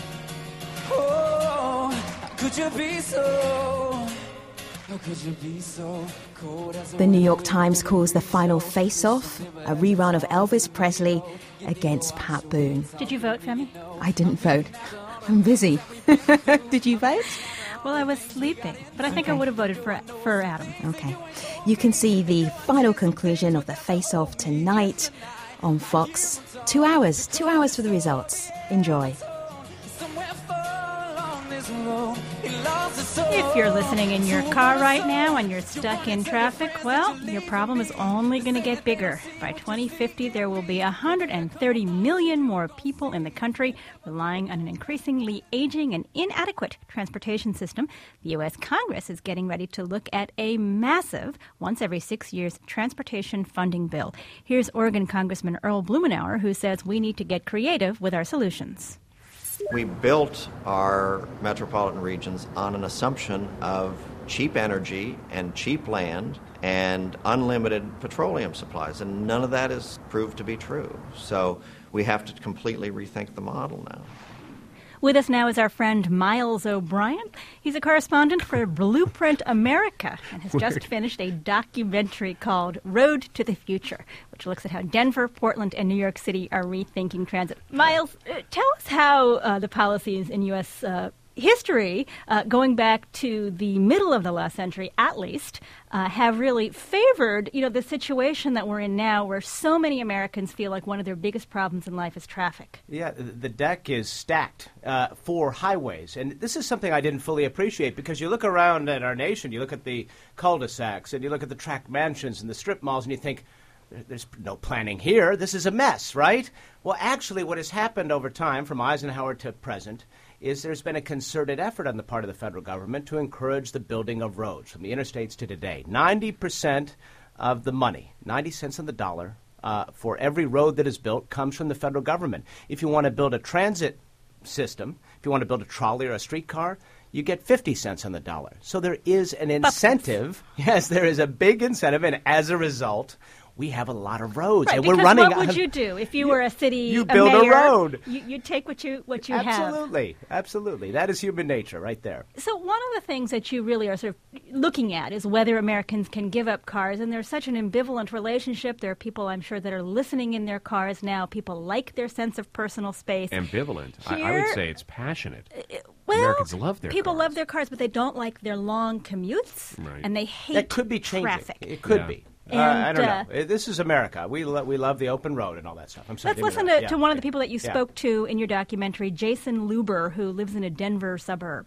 Oh, how could you be so? How could you be so cold as a The New York Times calls the final face-off a rerun of Elvis Presley against Pat Boone. Did you vote, Femi? I didn't vote. I'm busy. Did you vote? Well, I was sleeping, but I think Okay. I would have voted for for Adam. Okay. You can see the final conclusion of the face-off tonight on Fox. Two hours. Two hours for the results. Enjoy. If you're listening in your car right now and you're stuck in traffic, well, your problem is only going to get bigger. By twenty fifty, there will be one hundred thirty million more people in the country relying on an increasingly aging and inadequate transportation system. The U S Congress is getting ready to look at a massive, once every six years, transportation funding bill. Here's Oregon Congressman Earl Blumenauer, who says we need to get creative with our solutions. We built our metropolitan regions on an assumption of cheap energy and cheap land and unlimited petroleum supplies, and none of that has proved to be true. So we have to completely rethink the model now. With us now is our friend Miles O'Brien. He's a correspondent for Blueprint America and has just finished a documentary called Road to the Future, which looks at how Denver, Portland, and New York City are rethinking transit. Miles, uh, tell us how uh, the policies in U S uh, history, uh, going back to the middle of the last century at least, uh, have really favored, you know, the situation that we're in now where so many Americans feel like one of their biggest problems in life is traffic. Yeah, the deck is stacked uh, for highways. And this is something I didn't fully appreciate because you look around at our nation, you look at the cul-de-sacs, and you look at the tract mansions and the strip malls, and you think, there's no planning here. This is a mess, right? Well, actually, what has happened over time, from Eisenhower to present, is there's been a concerted effort on the part of the federal government to encourage the building of roads from the interstates to today. ninety percent of the money, ninety cents on the dollar, uh, for every road that is built comes from the federal government. If you want to build a transit system, if you want to build a trolley or a streetcar, you get fifty cents on the dollar. So there is an incentive. Yes, there is a big incentive, and as a result, we have a lot of roads, Right, and we're because running. what would you do if you were a city You a build a mayor, road. You, you take what you what you have. Absolutely, absolutely. That is human nature, right there. So one of the things that you really are sort of looking at is whether Americans can give up cars, and there's such an ambivalent relationship. There are people, I'm sure, that are listening in their cars now. People like their sense of personal space. Ambivalent. I, I Here- would say it's passionate. Well, Americans love their people cars. love their cars, but they don't like their long commutes, Right. and they hate That could be changing. traffic. It could Yeah. be. And, uh, I don't uh, know. Uh, This is America. We lo- we love the open road and all that stuff. I'm sorry. Let's didn't listen mean to, that. to Yeah. one of the people that you Yeah. spoke to in your documentary, Jason Luber, who lives in a Denver suburb.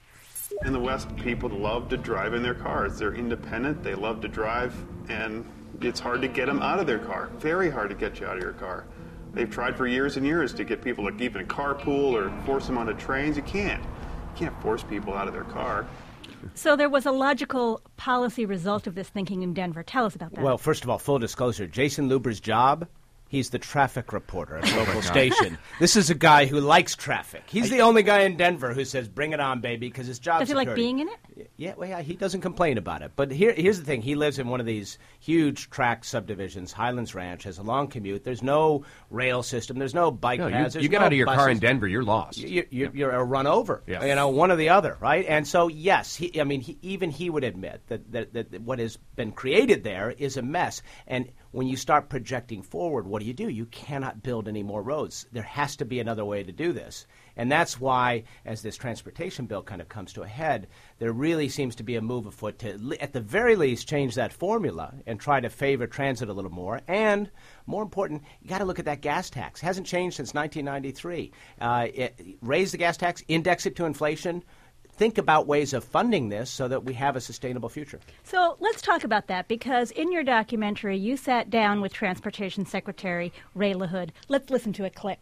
In the West, people love to drive in their cars. They're independent, they love to drive, and it's hard to get them out of their car. Very hard to get you out of your car. They've tried for years and years to get people to even carpool or force them onto trains. You can't. You can't force people out of their car. So there was a logical policy result of this thinking in Denver. Tell us about that. Well, first of all, full disclosure, Jason Luber's job, he's the traffic reporter at a Oh, my local God. station. This is a guy who likes traffic. He's the only guy in Denver who says, bring it on, baby, because his job Does he like security. being in it? Yeah, well, yeah, he doesn't complain about it. But here, here's the thing. He lives in one of these huge tract subdivisions. Highlands Ranch has a long commute. There's no rail system. There's no bike No, you, paths. There's you get no out of your car in buses. Denver, you're lost. You, you, You're a run over, Yeah. you know, one or the other, right? And so, yes, he, I mean, he, even he would admit that, that, that what has been created there is a mess. And when you start projecting forward, what do you do? You cannot build any more roads. There has to be another way to do this. And that's why, as this transportation bill kind of comes to a head, there really seems to be a move afoot to, li- at the very least, change that formula and try to favor transit a little more. And, more important, you got to look at that gas tax. It hasn't changed since nineteen ninety-three. Uh, it, raise the gas tax, index it to inflation. Think about ways of funding this so that we have a sustainable future. So let's talk about that, because in your documentary, you sat down with Transportation Secretary Ray LaHood. Let's listen to a clip.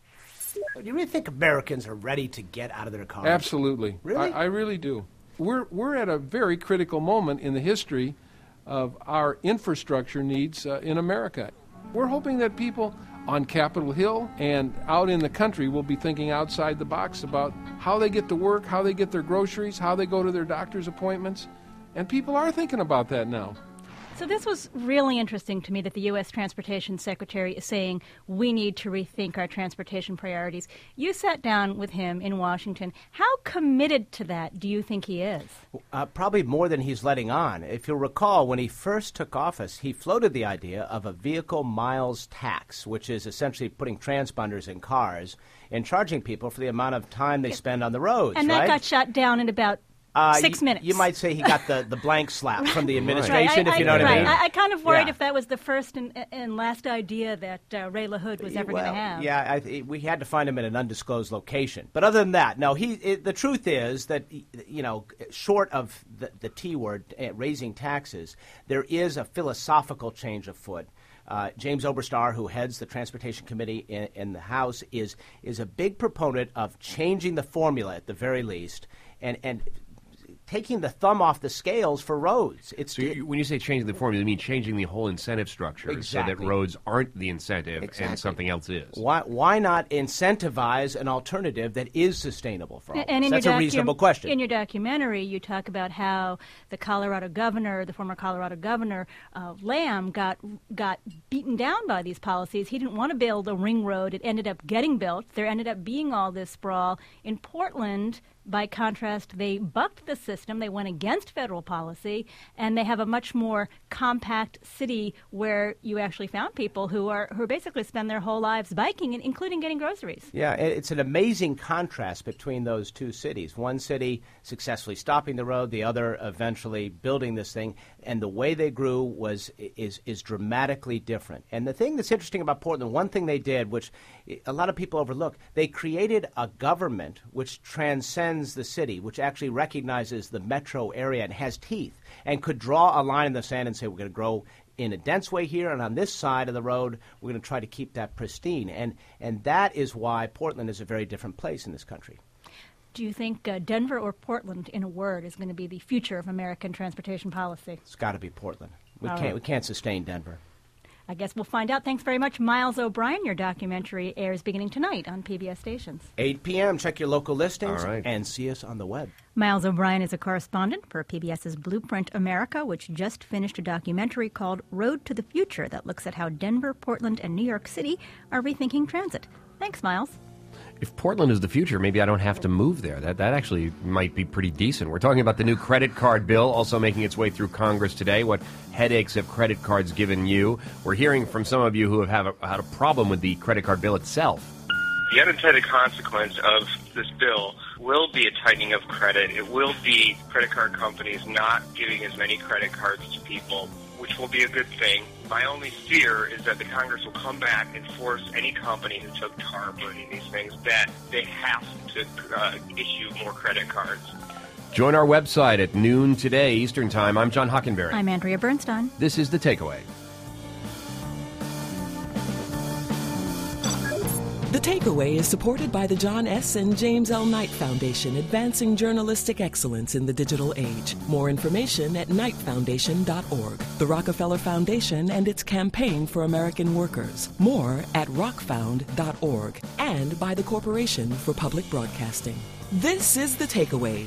Do you really think Americans are ready to get out of their cars? Absolutely. Really? I, I really do. We're, we're at a very critical moment in the history of our infrastructure needs uh, in America. We're hoping that people on Capitol Hill and out in the country will be thinking outside the box about how they get to work, how they get their groceries, how they go to their doctor's appointments. And people are thinking about that now. So this was really interesting to me that the U S Transportation Secretary is saying we need to rethink our transportation priorities. You sat down with him in Washington. How committed to that do you think he is? Uh, probably more than he's letting on. If you'll recall, when he first took office, he floated the idea of a vehicle miles tax, which is essentially putting transponders in cars and charging people for the amount of time they spend on the roads. And right? that got shot down in about Uh, Six you, minutes. You might say he got the, the blank slap from the Right. administration, Right. if you know I, what right. I mean. I, I kind of worried Yeah. if that was the first and, and last idea that uh, Ray LaHood was ever well, going to have. Yeah, I, th- we had to find him in an undisclosed location. But other than that, no. He. It, the truth is that, you know, short of the, the T word, uh, raising taxes, there is a philosophical change afoot. Uh, James Oberstar, who heads the Transportation Committee in, in the House, is is a big proponent of changing the formula at the very least, and and. taking the thumb off the scales for roads. It's so you, when you say changing the formula, you mean changing the whole incentive structure Exactly. so that roads aren't the incentive Exactly. and something else is. Why, why not incentivize an alternative that is sustainable for all? And in That's your a docu- reasonable question. In your documentary, you talk about how the Colorado governor, the former Colorado governor, uh, Lamb, got got beaten down by these policies. He didn't want to build a ring road. It ended up getting built. There ended up being all this sprawl. In Portland, by contrast, they bucked the system. They went against federal policy, and they have a much more compact city where you actually found people who are who basically spend their whole lives biking, including getting groceries. Yeah, it's an amazing contrast between those two cities. One city successfully stopping the road, the other eventually building this thing, and the way they grew was is is dramatically different. And the thing that's interesting about Portland, one thing they did, which a lot of people overlook, they created a government which transcends the city, which actually recognizes the metro area and has teeth, and could draw a line in the sand and say, we're going to grow in a dense way here, and on this side of the road, we're going to try to keep that pristine. And and that is why Portland is a very different place in this country. Do you think uh, Denver or Portland, in a word, is going to be the future of American transportation policy? It's got to be Portland. We All can't right. we can't sustain Denver. I guess we'll find out. Thanks very much, Miles O'Brien. Your documentary airs beginning tonight on P B S stations. eight p.m. Check your local listings All right. and see us on the web. Miles O'Brien is a correspondent for PBS's Blueprint America, which just finished a documentary called Road to the Future that looks at how Denver, Portland, and New York City are rethinking transit. Thanks, Miles. If Portland is the future, maybe I don't have to move there. That that actually might be pretty decent. We're talking about the new credit card bill, also making its way through Congress today. What headaches have credit cards given you? We're hearing from some of you who have, have a, had a problem with the credit card bill itself. The unintended consequence of this bill will be a tightening of credit. It will be credit card companies not giving as many credit cards to people, which will be a good thing. My only fear is that the Congress will come back and force any company who took TARP or any of these things that they have to uh, issue more credit cards. Join our website at noon today Eastern Time. I'm John Hockenberry. I'm Andrea Bernstein. This is The Takeaway. The Takeaway is supported by the John S. and James L. Knight Foundation, advancing journalistic excellence in the digital age. More information at knight foundation dot org. The Rockefeller Foundation and its campaign for American workers. More at rock found dot org. And by the Corporation for Public Broadcasting. This is The Takeaway.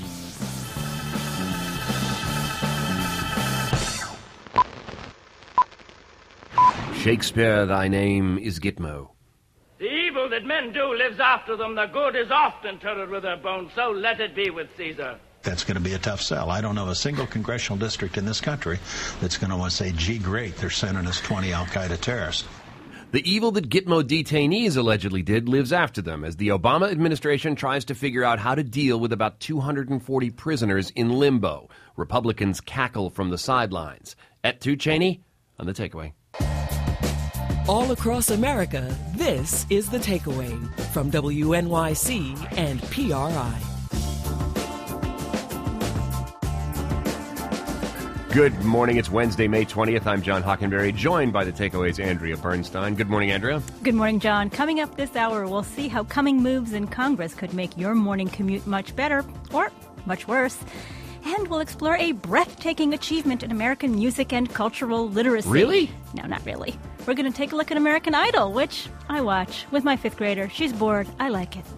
Shakespeare, thy name is Gitmo. The evil that men do lives after them. The good is oft interred with their bones. So let it be with Caesar. That's going to be a tough sell. I don't know of a single congressional district in this country that's going to want to say, gee, great, they're sending us twenty al-Qaeda terrorists. The evil that Gitmo detainees allegedly did lives after them as the Obama administration tries to figure out how to deal with about two hundred forty prisoners in limbo. Republicans cackle from the sidelines. Et tu, Cheney? On The Takeaway. All across America, this is The Takeaway from W N Y C and P R I. Good morning. It's Wednesday, May twentieth. I'm John Hockenberry, joined by The Takeaway's Andrea Bernstein. Good morning, Andrea. Good morning, John. Coming up this hour, we'll see how coming moves in Congress could make your morning commute much better or much worse. And we'll explore a breathtaking achievement in American music and cultural literacy. Really? No, not really. we're going to take a look at American Idol, which I watch with my fifth grader. She's bored. I like it.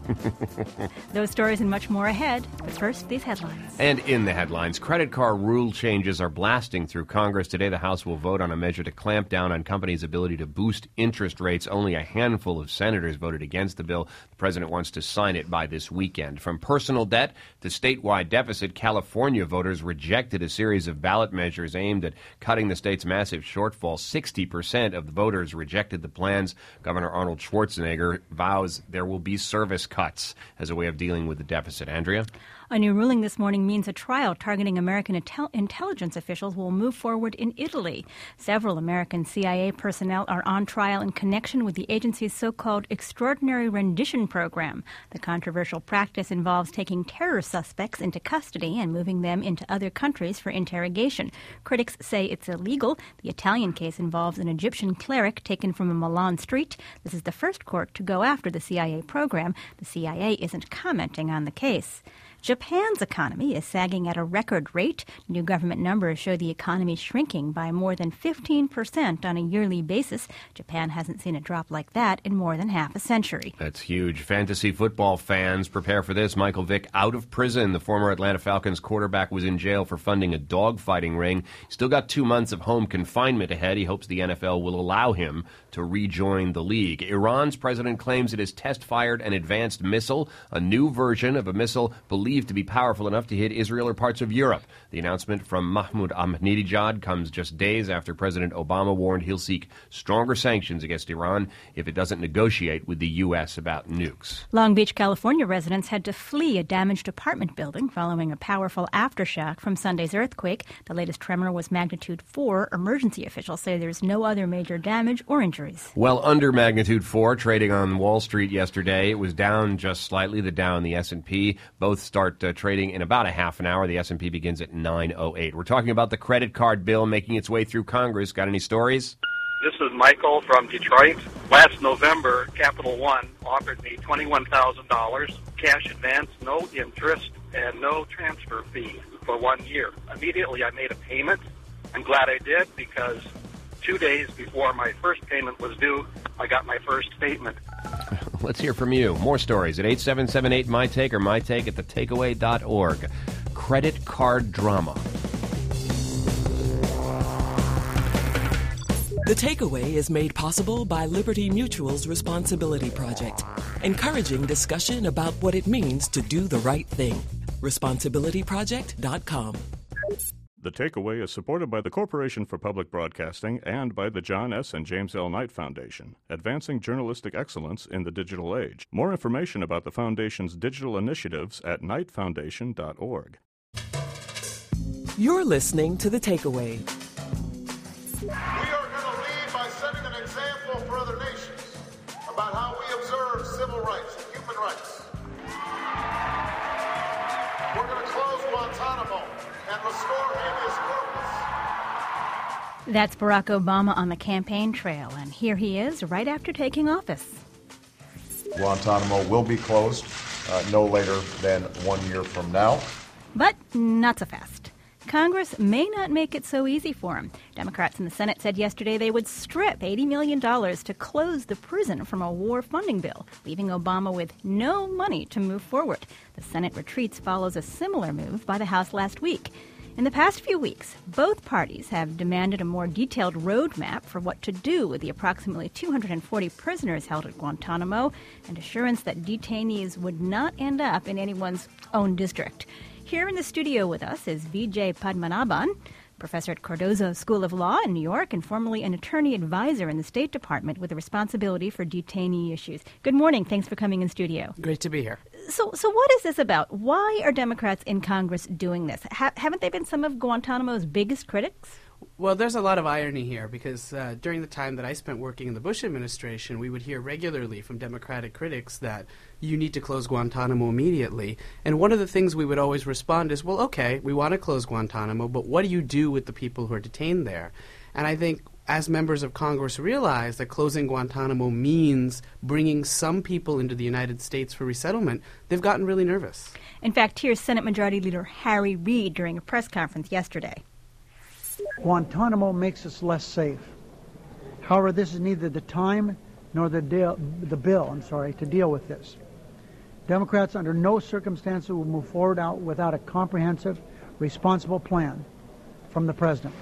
Those stories and much more ahead. But first, these headlines. And in the headlines, credit card rule changes are blasting through Congress. Today, the House will vote on a measure to clamp down on companies' ability to boost interest rates. Only a handful of senators voted against the bill. The president wants to sign it by this weekend. From personal debt to statewide deficit, California voters rejected a series of ballot measures aimed at cutting the state's massive shortfall. sixty percent of the voters rejected the plans. Governor Arnold Schwarzenegger vows there will be service cuts as a way of dealing with the deficit. Andrea? A new ruling this morning means a trial targeting American intel- intelligence officials will move forward in Italy. Several American C I A personnel are on trial in connection with the agency's so-called Extraordinary Rendition Program. The controversial practice involves taking terror suspects into custody and moving them into other countries for interrogation. Critics say it's illegal. The Italian case involves an Egyptian cleric taken from a Milan street. This is the first court to go after the C I A program. The C I A isn't commenting on the case. Japan's economy is sagging at a record rate. New government numbers show the economy shrinking by more than fifteen percent on a yearly basis. Japan hasn't seen a drop like that in more than half a century. That's huge. Fantasy football fans, prepare for this. Michael Vick out of prison. The former Atlanta Falcons quarterback was in jail for funding a dogfighting ring. Still got two months of home confinement ahead. He hopes the N F L will allow him to rejoin the league. Iran's president claims it has test-fired an advanced missile, a new version of a missile believed to be powerful enough to hit Israel or parts of Europe. The announcement from Mahmoud Ahmadinejad comes just days after President Obama warned he'll seek stronger sanctions against Iran if it doesn't negotiate with the U S about nukes. Long Beach, California residents had to flee a damaged apartment building following a powerful aftershock from Sunday's earthquake. The latest tremor was magnitude four. Emergency officials say there's no other major damage or injuries. Well, under magnitude four, trading on Wall Street yesterday, it was down just slightly. The Dow and the S and P both start uh, trading in about a half an hour. The S and P begins at nine oh eight. We're talking about the credit card bill making its way through Congress. Got any stories? This is Michael from Detroit. Last November, Capital One offered me twenty-one thousand dollars cash advance, no interest, and no transfer fee for one year. Immediately, I made a payment. I'm glad I did because two days before my first payment was due, I got my first statement. Let's hear from you. More stories at eight seven seven eight, M Y Take or MyTake at the takeaway dot org. Credit card drama. The Takeaway is made possible by Liberty Mutual's Responsibility Project, encouraging discussion about what it means to do the right thing. responsibility project dot com. The Takeaway is supported by the Corporation for Public Broadcasting and by the John S. and James L. Knight Foundation, advancing journalistic excellence in the digital age. More information about the Foundation's digital initiatives at knight foundation dot org. You're listening to The Takeaway. We are going to lead by setting an example for other nations about how we observe civil rights and human rights. We're going to close Guantanamo and restore habeas corpus. That's Barack Obama on the campaign trail, and here he is right after taking office. Guantanamo will be closed uh, no later than one year from now. But not so fast. Congress may not make it so easy for him. Democrats in the Senate said yesterday they would strip eighty million dollars to close the prison from a war funding bill, leaving Obama with no money to move forward. The Senate retreats follows a similar move by the House last week. In the past few weeks, both parties have demanded a more detailed roadmap for what to do with the approximately two hundred forty prisoners held at Guantanamo and assurance that detainees would not end up in anyone's own district. Here in the studio with us is Vijay Padmanabhan, professor at Cardozo School of Law in New York and formerly an attorney advisor in the State Department with a responsibility for detainee issues. Good morning. Thanks for coming in studio. Great to be here. So so what is this about? Why are Democrats in Congress doing this? Ha- haven't they been some of Guantanamo's biggest critics? Well, there's a lot of irony here because uh, during the time that I spent working in the Bush administration, we would hear regularly from Democratic critics that you need to close Guantanamo immediately. And one of the things we would always respond is, well, okay, we want to close Guantanamo, but what do you do with the people who are detained there? And I think as members of Congress realize that closing Guantanamo means bringing some people into the United States for resettlement, they've gotten really nervous. In fact, here's Senate Majority Leader Harry Reid during a press conference yesterday. Guantanamo makes us less safe. However, this is neither the time nor the, deal, the bill, I'm sorry, to deal with this. Democrats under no circumstances will move forward out without a comprehensive, responsible plan from the president.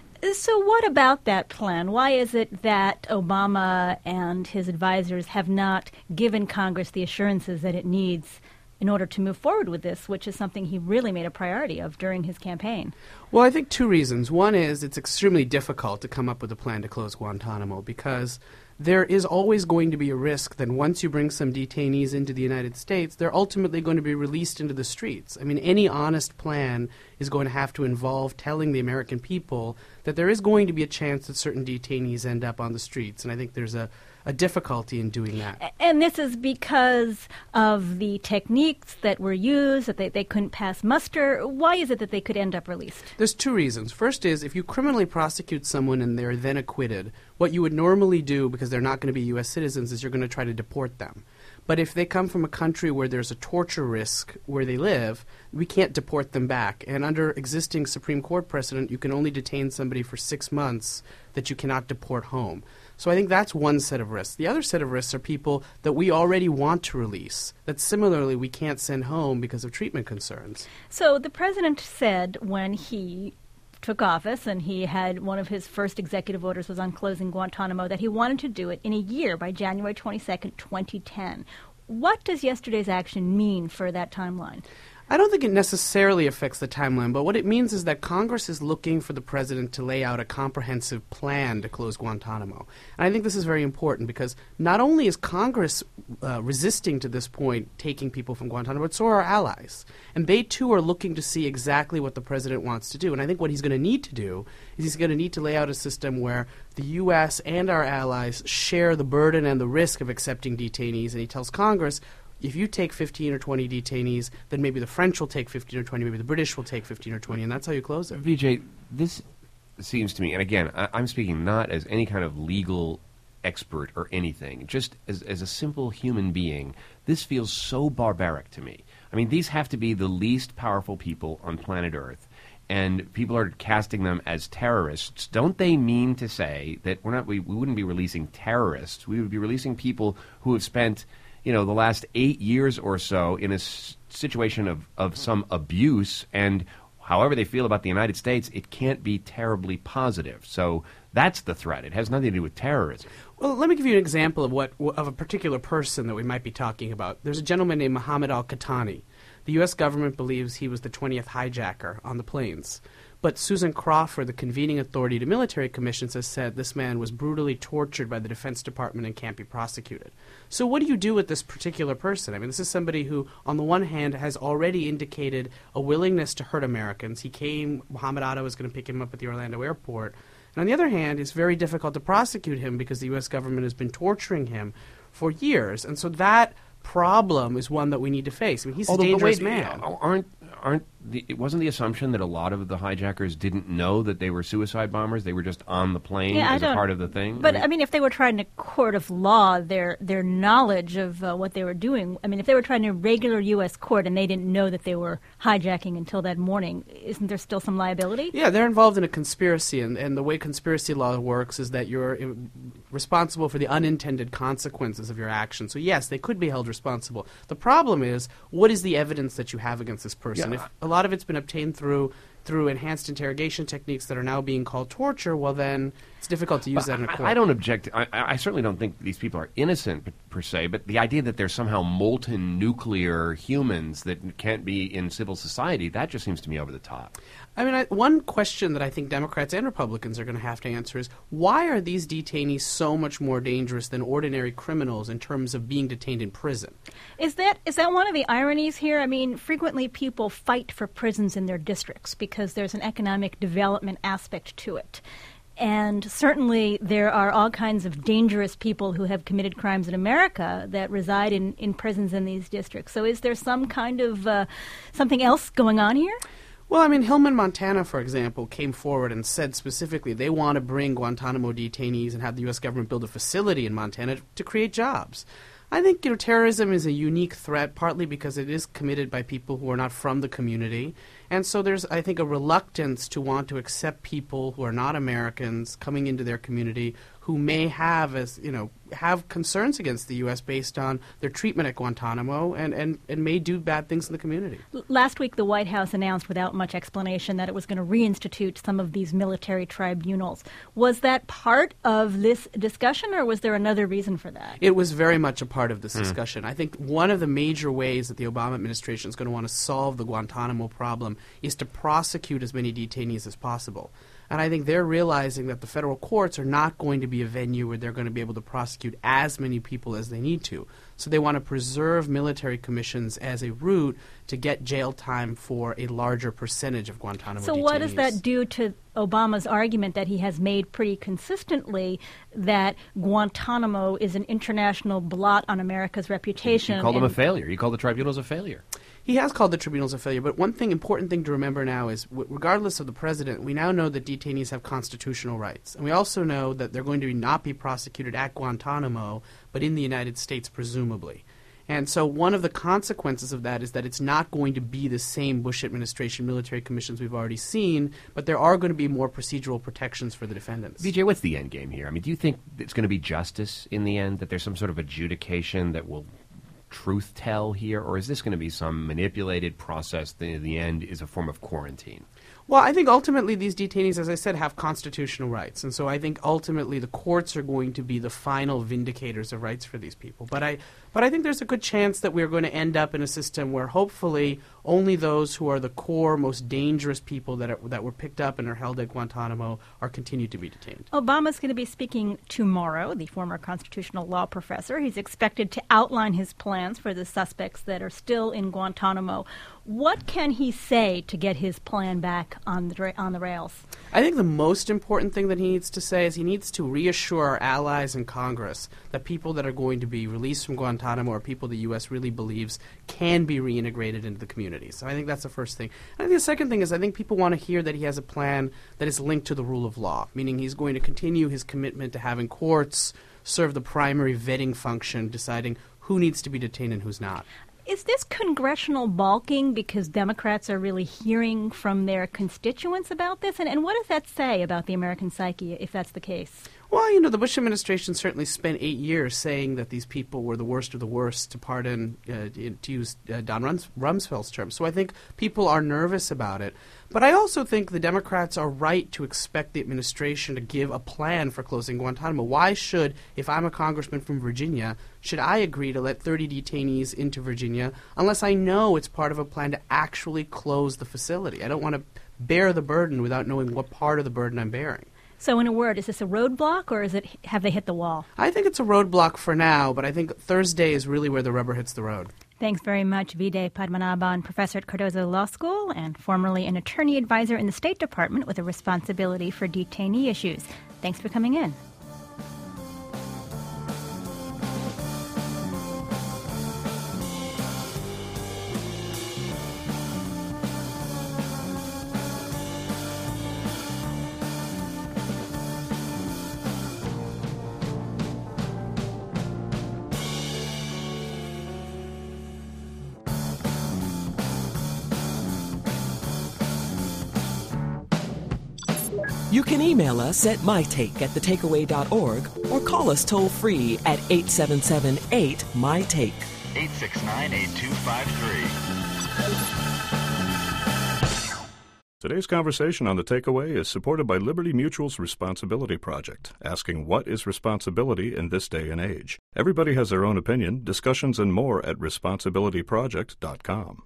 So what about that plan? Why is it that Obama and his advisors have not given Congress the assurances that it needs in order to move forward with this, which is something he really made a priority of during his campaign? Well, I think two reasons. One is it's extremely difficult to come up with a plan to close Guantanamo because there is always going to be a risk that once you bring some detainees into the United States, they're ultimately going to be released into the streets. I mean, any honest plan is going to have to involve telling the American people that there is going to be a chance that certain detainees end up on the streets. And I think there's a, a difficulty in doing that. And this is because of the techniques that were used, that they, they couldn't pass muster. Why is it that they could end up released? There's two reasons. First is if you criminally prosecute someone and they're then acquitted, what you would normally do, because they're not going to be U S citizens, is you're going to try to deport them. But if they come from a country where there's a torture risk where they live, we can't deport them back. And under existing Supreme Court precedent, you can only detain somebody for six months that you cannot deport home. So I think that's one set of risks. The other set of risks are people that we already want to release, that similarly we can't send home because of treatment concerns. So the president said when he took office and he had one of his first executive orders was on closing Guantanamo, that he wanted to do it in a year by January twenty-second, twenty ten. What does yesterday's action mean for that timeline? I don't think it necessarily affects the timeline, but what it means is that Congress is looking for the president to lay out a comprehensive plan to close Guantanamo. And I think this is very important because not only is Congress uh, resisting to this point taking people from Guantanamo, but so are our allies. And they too are looking to see exactly what the president wants to do. And I think what he's going to need to do is he's going to need to lay out a system where the U S and our allies share the burden and the risk of accepting detainees. And he tells Congress, if you take fifteen or twenty detainees, then maybe the French will take fifteen or twenty, maybe the British will take fifteen or twenty, and that's how you close it. Vijay, this seems to me, and again, I, I'm speaking not as any kind of legal expert or anything, just as, as a simple human being, this feels so barbaric to me. I mean, these have to be the least powerful people on planet Earth, and people are casting them as terrorists. Don't they mean to say that we're not, we, we wouldn't be releasing terrorists, we would be releasing people who have spent you know, the last eight years or so in a s- situation of, of some abuse, and however they feel about the United States, it can't be terribly positive. So that's the threat. It has nothing to do with terrorism. Well, let me give you an example of what of a particular person that we might be talking about. There's a gentleman named Mohammed al-Qahtani. The U S government believes he was the twentieth hijacker on the planes. But Susan Crawford, the convening authority to military commissions, has said this man was brutally tortured by the Defense Department and can't be prosecuted. So what do you do with this particular person? I mean, this is somebody who, on the one hand, has already indicated a willingness to hurt Americans. He came, Mohammed Atta was going to pick him up at the Orlando airport. And on the other hand, it's very difficult to prosecute him because the U S government has been torturing him for years. And so that problem is one that we need to face. I mean, he's Although, a dangerous wait, man. Aren't aren't the, it wasn't the assumption that a lot of the hijackers didn't know that they were suicide bombers? They were just on the plane yeah, as a part of the thing? But, I mean, I mean, if they were trying to court of law their their knowledge of uh, what they were doing, I mean, if they were trying to regular U S court and they didn't know that they were hijacking until that morning, isn't there still some liability? Yeah, they're involved in a conspiracy, and, and the way conspiracy law works is that you're uh, responsible for the unintended consequences of your actions. So, yes, they could be held responsible. The problem is, what is the evidence that you have against this person? Yeah. If a lot of it's been obtained through through enhanced interrogation techniques that are now being called torture, well, then it's difficult to use but that in a court. I, I don't object. I, I certainly don't think these people are innocent per, per se, but the idea that they're somehow molten nuclear humans that can't be in civil society, that just seems to me over the top. I mean, I, one question that I think Democrats and Republicans are going to have to answer is, why are these detainees so much more dangerous than ordinary criminals in terms of being detained in prison? Is that is that one of the ironies here? I mean, frequently people fight for prisons in their districts because there's an economic development aspect to it. And certainly there are all kinds of dangerous people who have committed crimes in America that reside in, in prisons in these districts. So is there some kind of uh, something else going on here? Well, I mean, Hillman, Montana, for example, came forward and said specifically they want to bring Guantanamo detainees and have the U S government build a facility in Montana to create jobs. I think you know terrorism is a unique threat, partly because it is committed by people who are not from the community. And so there's, I think, a reluctance to want to accept people who are not Americans coming into their community who may have, as you know, have concerns against the U S based on their treatment at Guantanamo and, and, and may do bad things in the community. Last week, the White House announced without much explanation that it was going to reinstitute some of these military tribunals. Was that part of this discussion, or was there another reason for that? It was very much a part of this Hmm. discussion. I think one of the major ways that the Obama administration is going to want to solve the Guantanamo problem is to prosecute as many detainees as possible. And I think they're realizing that the federal courts are not going to be a venue where they're going to be able to prosecute as many people as they need to. So they want to preserve military commissions as a route to get jail time for a larger percentage of Guantanamo So detainees. what does that do to Obama's argument that he has made pretty consistently that Guantanamo is an international blot on America's reputation? You called them a and- failure. You called the tribunals a failure. He has called the tribunals a failure, but one thing, important thing to remember now is, w- regardless of the president, we now know that detainees have constitutional rights. And we also know that they're going to not be prosecuted at Guantanamo, but in the United States, presumably. And so one of the consequences of that is that it's not going to be the same Bush administration military commissions we've already seen, but there are going to be more procedural protections for the defendants. V J, what's the end game here? I mean, do you think it's going to be justice in the end, that there's some sort of adjudication that will truth tell here, or is this going to be some manipulated process that in the end is a form of quarantine? Well, I think ultimately these detainees, as I said, have constitutional rights. And so I think ultimately the courts are going to be the final vindicators of rights for these people. But I but I think there's a good chance that we're going to end up in a system where hopefully only those who are the core, most dangerous people that are, that were picked up and are held at Guantanamo are continued to be detained. Obama's going to be speaking tomorrow, the former constitutional law professor. He's expected to outline his plans for the suspects that are still in Guantanamo. What can he say to get his plan back on the dra- on the rails? I think the most important thing that he needs to say is he needs to reassure our allies in Congress that people that are going to be released from Guantanamo are people the U S really believes can be reintegrated into the community. So I think that's the first thing. And I think the second thing is I think people want to hear that he has a plan that is linked to the rule of law, meaning he's going to continue his commitment to having courts serve the primary vetting function, deciding who needs to be detained and who's not. Is this congressional balking because Democrats are really hearing from their constituents about this? And, and what does that say about the American psyche if that's the case? Well, you know, the Bush administration certainly spent eight years saying that these people were the worst of the worst, to pardon, uh, to use uh, Don Rums- Rumsfeld's term. So I think people are nervous about it. But I also think the Democrats are right to expect the administration to give a plan for closing Guantanamo. Why should, if I'm a congressman from Virginia, should I agree to let thirty detainees into Virginia unless I know it's part of a plan to actually close the facility? I don't want to bear the burden without knowing what part of the burden I'm bearing. So in a word, is this a roadblock or is it have they hit the wall? I think it's a roadblock for now, but I think Thursday is really where the rubber hits the road. Thanks very much, Vijay Padmanabhan, professor at Cardozo Law School and formerly an attorney advisor in the State Department with a responsibility for detainee issues. Thanks for coming in. You can email us at mytake at thetakeaway dot org or call us toll free at eight seven seven eight M Y T A K E. eight six nine, eight two five three. Today's conversation on The Takeaway is supported by Liberty Mutual's Responsibility Project, asking what is responsibility in this day and age. Everybody has their own opinion. Discussions and more at responsibility project dot com.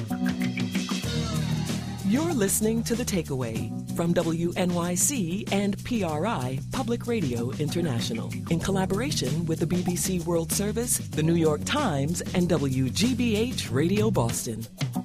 You're listening to The Takeaway from W N Y C and P R I Public Radio International in collaboration with the B B C World Service, the New York Times, and W G B H Radio Boston.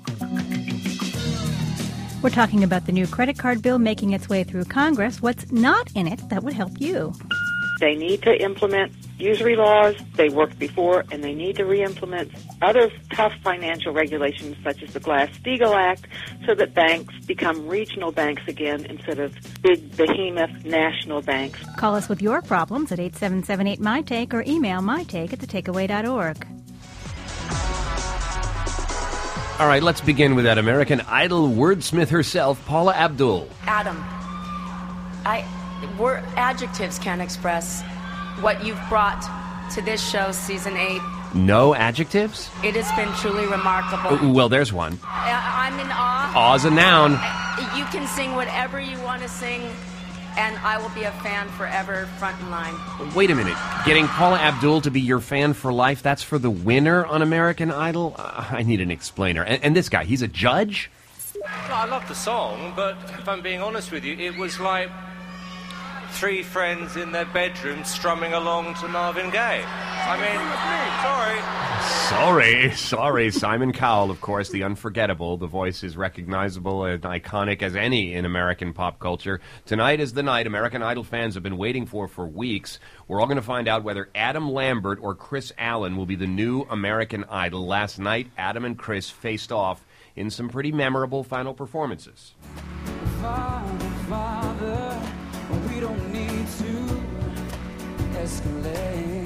We're talking about the new credit card bill making its way through Congress. What's not in it that would help you? They need to implement usury laws. They worked before, and they need to re-implement other tough financial regulations, such as the Glass-Steagall Act, so that banks become regional banks again instead of big behemoth national banks. Call us with your problems at eight seven seven eight, M Y take or email mytake at the takeaway dot org. All right, let's begin with that American Idol wordsmith herself, Paula Abdul. Adam, I, word, adjectives can't express what you've brought to this show, season eight. No adjectives? It has been truly remarkable. Uh, well, there's one. I, I'm in awe. Aw's a noun. You can sing whatever you want to sing, and I will be a fan forever, front in line. Wait a minute. Getting Paula Abdul to be your fan for life, that's for the winner on American Idol? Uh, I need an explainer. And, and this guy, he's a judge? Well, I love the song, but if I'm being honest with you, it was like three friends in their bedroom strumming along to Marvin Gaye. I mean, sorry. Sorry, sorry. Simon Cowell, of course, the unforgettable. The voice is recognizable and iconic as any in American pop culture. Tonight is the night American Idol fans have been waiting for for weeks. We're all going to find out whether Adam Lambert or Chris Allen will be the new American Idol. Last night, Adam and Chris faced off in some pretty memorable final performances. Father, Father, we don't need to escalate.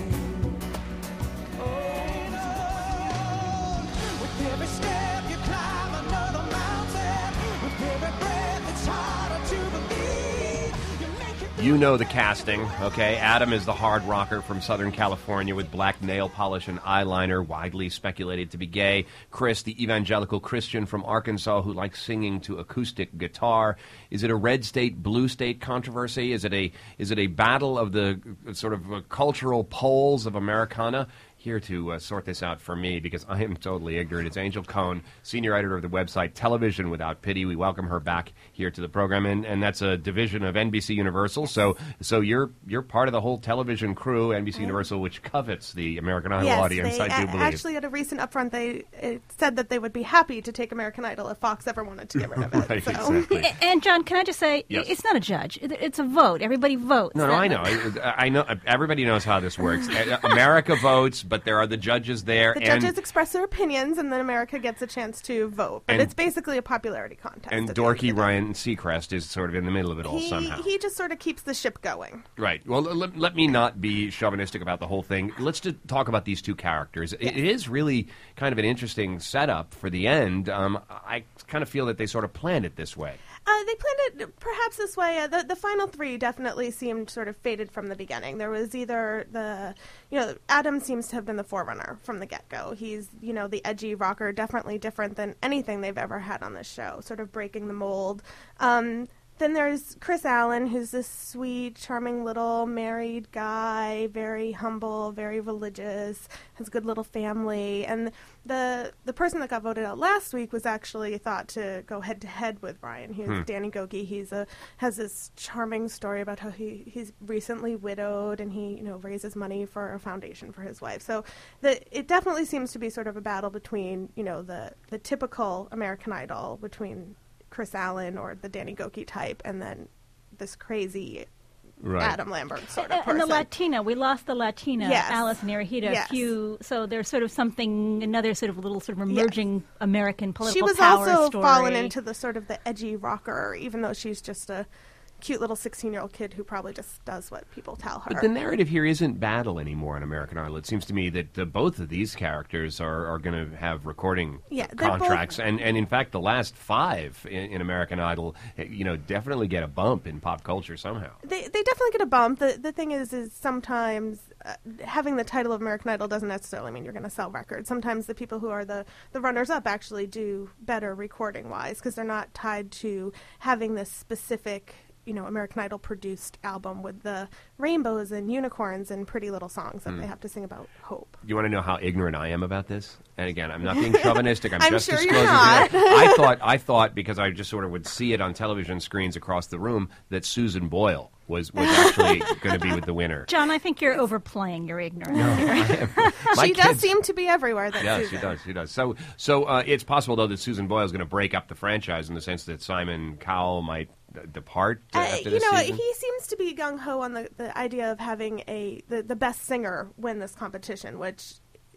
Every step you climb another mountain, with every breath it's harder to believe. You make it. You know the casting, okay? Adam is the hard rocker from Southern California with black nail polish and eyeliner, widely speculated to be gay. Chris, the evangelical Christian from Arkansas who likes singing to acoustic guitar. Is it a red state, blue state controversy? Is it a is it a battle of the uh, sort of uh, cultural poles of Americana? Here to uh, sort this out for me, because I am totally ignorant. It's Angel Cohn, senior editor of the website Television Without Pity. We welcome her back here to the program, and, and that's a division of N B C Universal. So, so you're you're part of the whole television crew, N B C Universal, which covets the American Idol yes, audience. They, I do believe. Actually, at a recent upfront, they it said that they would be happy to take American Idol if Fox ever wanted to get rid of it. Right, so. exactly. And John, can I just say, Yes. it's not a judge. It- It's a vote. Everybody votes. No, no, I know. I, I know. Everybody knows how this works. America votes, but there are the judges there. The and, judges express their opinions, and then America gets a chance to vote. But And- it's basically a popularity contest. And at the end of the dorky day. Ryan Seacrest is sort of in the middle of it all he, somehow. he just sort of keeps the ship going. Right. Well, let, let me not be chauvinistic about the whole thing. Let's just talk about these two characters. It, it is really kind of an interesting setup for the end. Um, I kind of feel that they sort of planned it this way. Uh, they planned it perhaps this way. Uh, the, the final three definitely seemed sort of faded from the beginning. There was either the, you know, Adam seems to have been the forerunner from the get-go. He's, you know, the edgy rocker, definitely different than anything they've ever had on this show, sort of breaking the mold. Um, Then there's Chris Allen, who's this sweet, charming little married guy, very humble, very religious, has a good little family. And the the person that got voted out last week was actually thought to go head to head with Brian. He's Hmm. Danny Goki. He's a has this charming story about how he he's recently widowed and he you know raises money for a foundation for his wife. So the it definitely seems to be sort of a battle between you know the the typical American Idol between Chris Allen or the Danny Goki type, and then this crazy Right. Adam Lambert sort of And person. the Latina, we lost the Latina, Yes. Alice Narahita, Yes. a few, so there's sort of something, another sort of little sort of emerging American political She was power also story. fallen into the sort of the edgy rocker, even though she's just a cute little sixteen-year-old kid who probably just does what people tell her. But the narrative here isn't battle anymore on American Idol. It seems to me that uh, both of these characters are, are going to have recording Yeah, they're contracts. both- And, and in fact, the last five in, in American Idol, eh, you know, definitely get a bump in pop culture somehow. They they definitely get a bump. The the thing is, is sometimes uh, having the title of American Idol doesn't necessarily mean you're going to sell records. Sometimes the people who are the, the runners-up actually do better recording-wise because they're not tied to having this specific, you know, American Idol produced album with the rainbows and unicorns and pretty little songs that Mm. they have to sing about hope. You want to know how ignorant I am about this? And again, I'm not being chauvinistic. I'm, I'm just sure you're disclosing. not. to you. I thought, I thought, because I just sort of would see it on television screens across the room, that Susan Boyle was, was actually going to be with the winner. John, I think you're overplaying your ignorance here. My she does kids- seem to be everywhere. That Yeah, Susan. she does. She does. So, so uh, it's possible though that Susan Boyle is going to break up the franchise in the sense that Simon Cowell might depart uh, Uh, after you this know, season? he seems to be gung ho on the, the idea of having a the, the best singer win this competition, which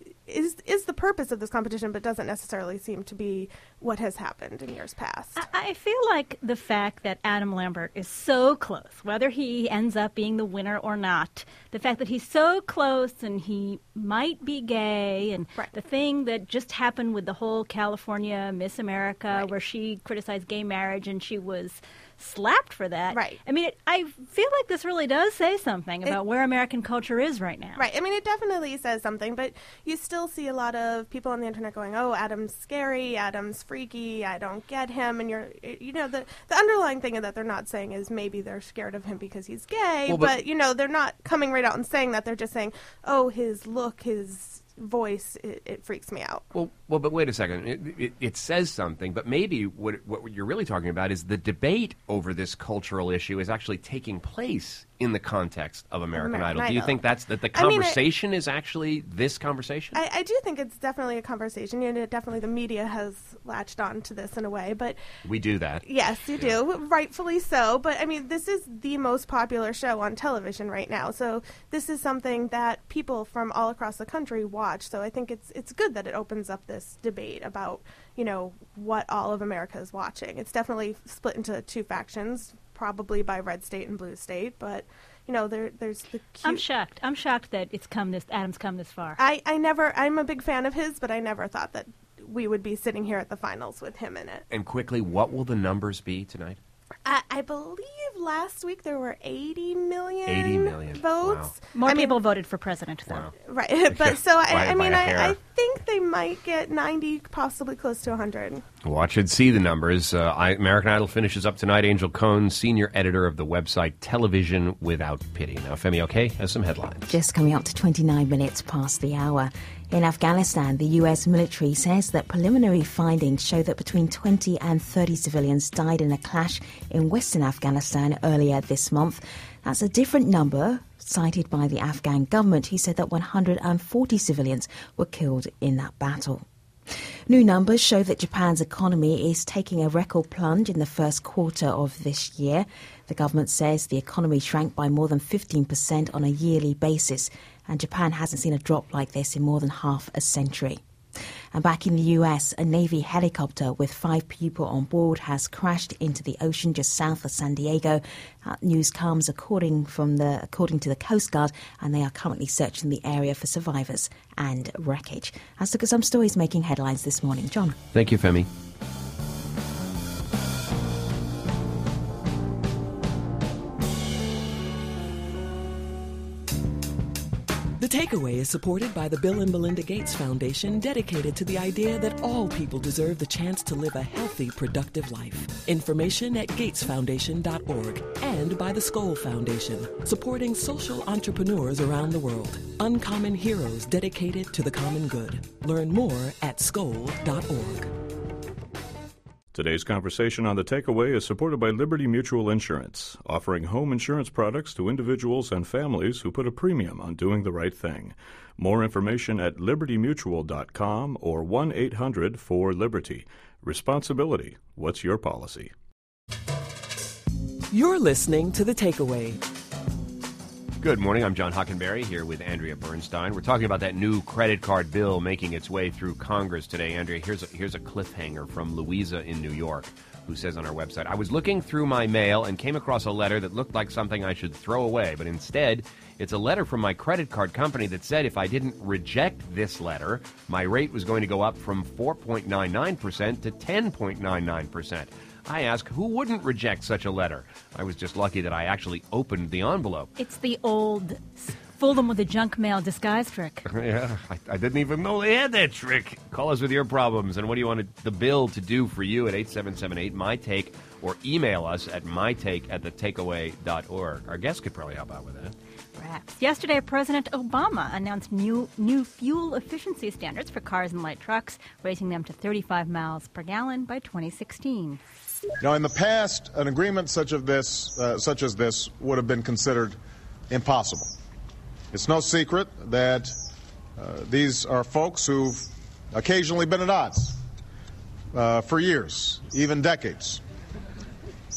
is is the purpose of this competition, but doesn't necessarily seem to be what has happened in years past. I, I feel like the fact that Adam Lambert is so close, whether he ends up being the winner or not, the fact that he's so close and he might be gay, and right. the thing that just happened with the whole California Miss America, right. where she criticized gay marriage and she was slapped for that. Right. I mean, it, I feel like this really does say something about it, where American culture is right now. Right. I mean, it definitely says something, but you still see a lot of people on the internet going, "Oh, Adam's scary. Adam's freaky. I don't get him." And you're, you know, the the underlying thing that they're not saying is maybe they're scared of him because he's gay, well, but, but you know, they're not coming right out and saying that. They're just saying, "Oh, his look, his voice, it, it freaks me out." Well, well, but wait a second. It, it, it says something, but maybe what what you're really talking about is the debate over this cultural issue is actually taking place in the context of American, American Idol. Do you Idol. think that's that the I mean, I- conversation is actually this conversation? I, I do think it's definitely a conversation, and it definitely the media has latched on to this in a way, but we do that. yes, you do, rightfully so. But I mean, this is the most popular show on television right now, so this is something that people from all across the country watch. So I think it's it's good that it opens up this debate about, you know, what all of America is watching. It's definitely split into two factions, probably by red state and blue state, but you know, there there's the cute... I'm shocked. I'm shocked that it's come this Adam's come this far. I, I never I'm a big fan of his, but I never thought that we would be sitting here at the finals with him in it. And quickly, what will the numbers be tonight? I, I believe last week there were eighty million, eighty million votes. Wow. More I mean, people voted for president, though. Wow. Right, but so I, By- I mean, by a I, hair. I think they might get ninety, possibly close to one hundred. Watch and see the numbers. Uh, I, American Idol finishes up tonight. Angel Cohn, senior editor of the website Television Without Pity. Now, Femi OK has some headlines. Just coming up to twenty-nine minutes past the hour. In Afghanistan, the U S military says that preliminary findings show that between twenty and thirty civilians died in a clash in western Afghanistan earlier this month. That's a different number cited by the Afghan government, who said that one hundred forty civilians were killed in that battle. New numbers show that Japan's economy is taking a record plunge in the first quarter of this year. The government says the economy shrank by more than fifteen percent on a yearly basis, and Japan hasn't seen a drop like this in more than half a century. And back in the U S, a Navy helicopter with five people on board has crashed into the ocean just south of San Diego. That news comes according from the according to the Coast Guard, and they are currently searching the area for survivors and wreckage. Let's look at some stories making headlines this morning. John. Thank you, Femi. The Takeaway is supported by the Bill and Melinda Gates Foundation, dedicated to the idea that all people deserve the chance to live a healthy, productive life. Information at gates foundation dot org, and by the Skoll Foundation, supporting social entrepreneurs around the world. Uncommon heroes dedicated to the common good. Learn more at skoll dot org. Today's conversation on The Takeaway is supported by Liberty Mutual Insurance, offering home insurance products to individuals and families who put a premium on doing the right thing. More information at liberty mutual dot com or one eight hundred four liberty. Responsibility. What's your policy? You're listening to The Takeaway. Good morning. I'm John Hockenberry here with Andrea Bernstein. We're talking about that new credit card bill making its way through Congress today. Andrea, here's a, here's a cliffhanger from Louisa in New York, who says on our website, I was looking through my mail and came across a letter that looked like something I should throw away, but instead it's a letter from my credit card company that said if I didn't reject this letter, my rate was going to go up from four point nine nine percent to ten point nine nine percent. I ask, who wouldn't reject such a letter? I was just lucky that I actually opened the envelope. It's the old fool them with a junk mail disguise trick. Yeah, I, I didn't even know they had that trick. Call us with your problems and what do you want the bill to do for you at eight seven seven eight, my take, or email us at mytake at the takeaway dot org. Our guest could probably help out with that. Perhaps. Yesterday, President Obama announced new new fuel efficiency standards for cars and light trucks, raising them to thirty-five miles per gallon by twenty sixteen. Now, in the past, an agreement such of this, uh, such as this, would have been considered impossible. It's no secret that uh, these are folks who've occasionally been at odds uh, for years, even decades.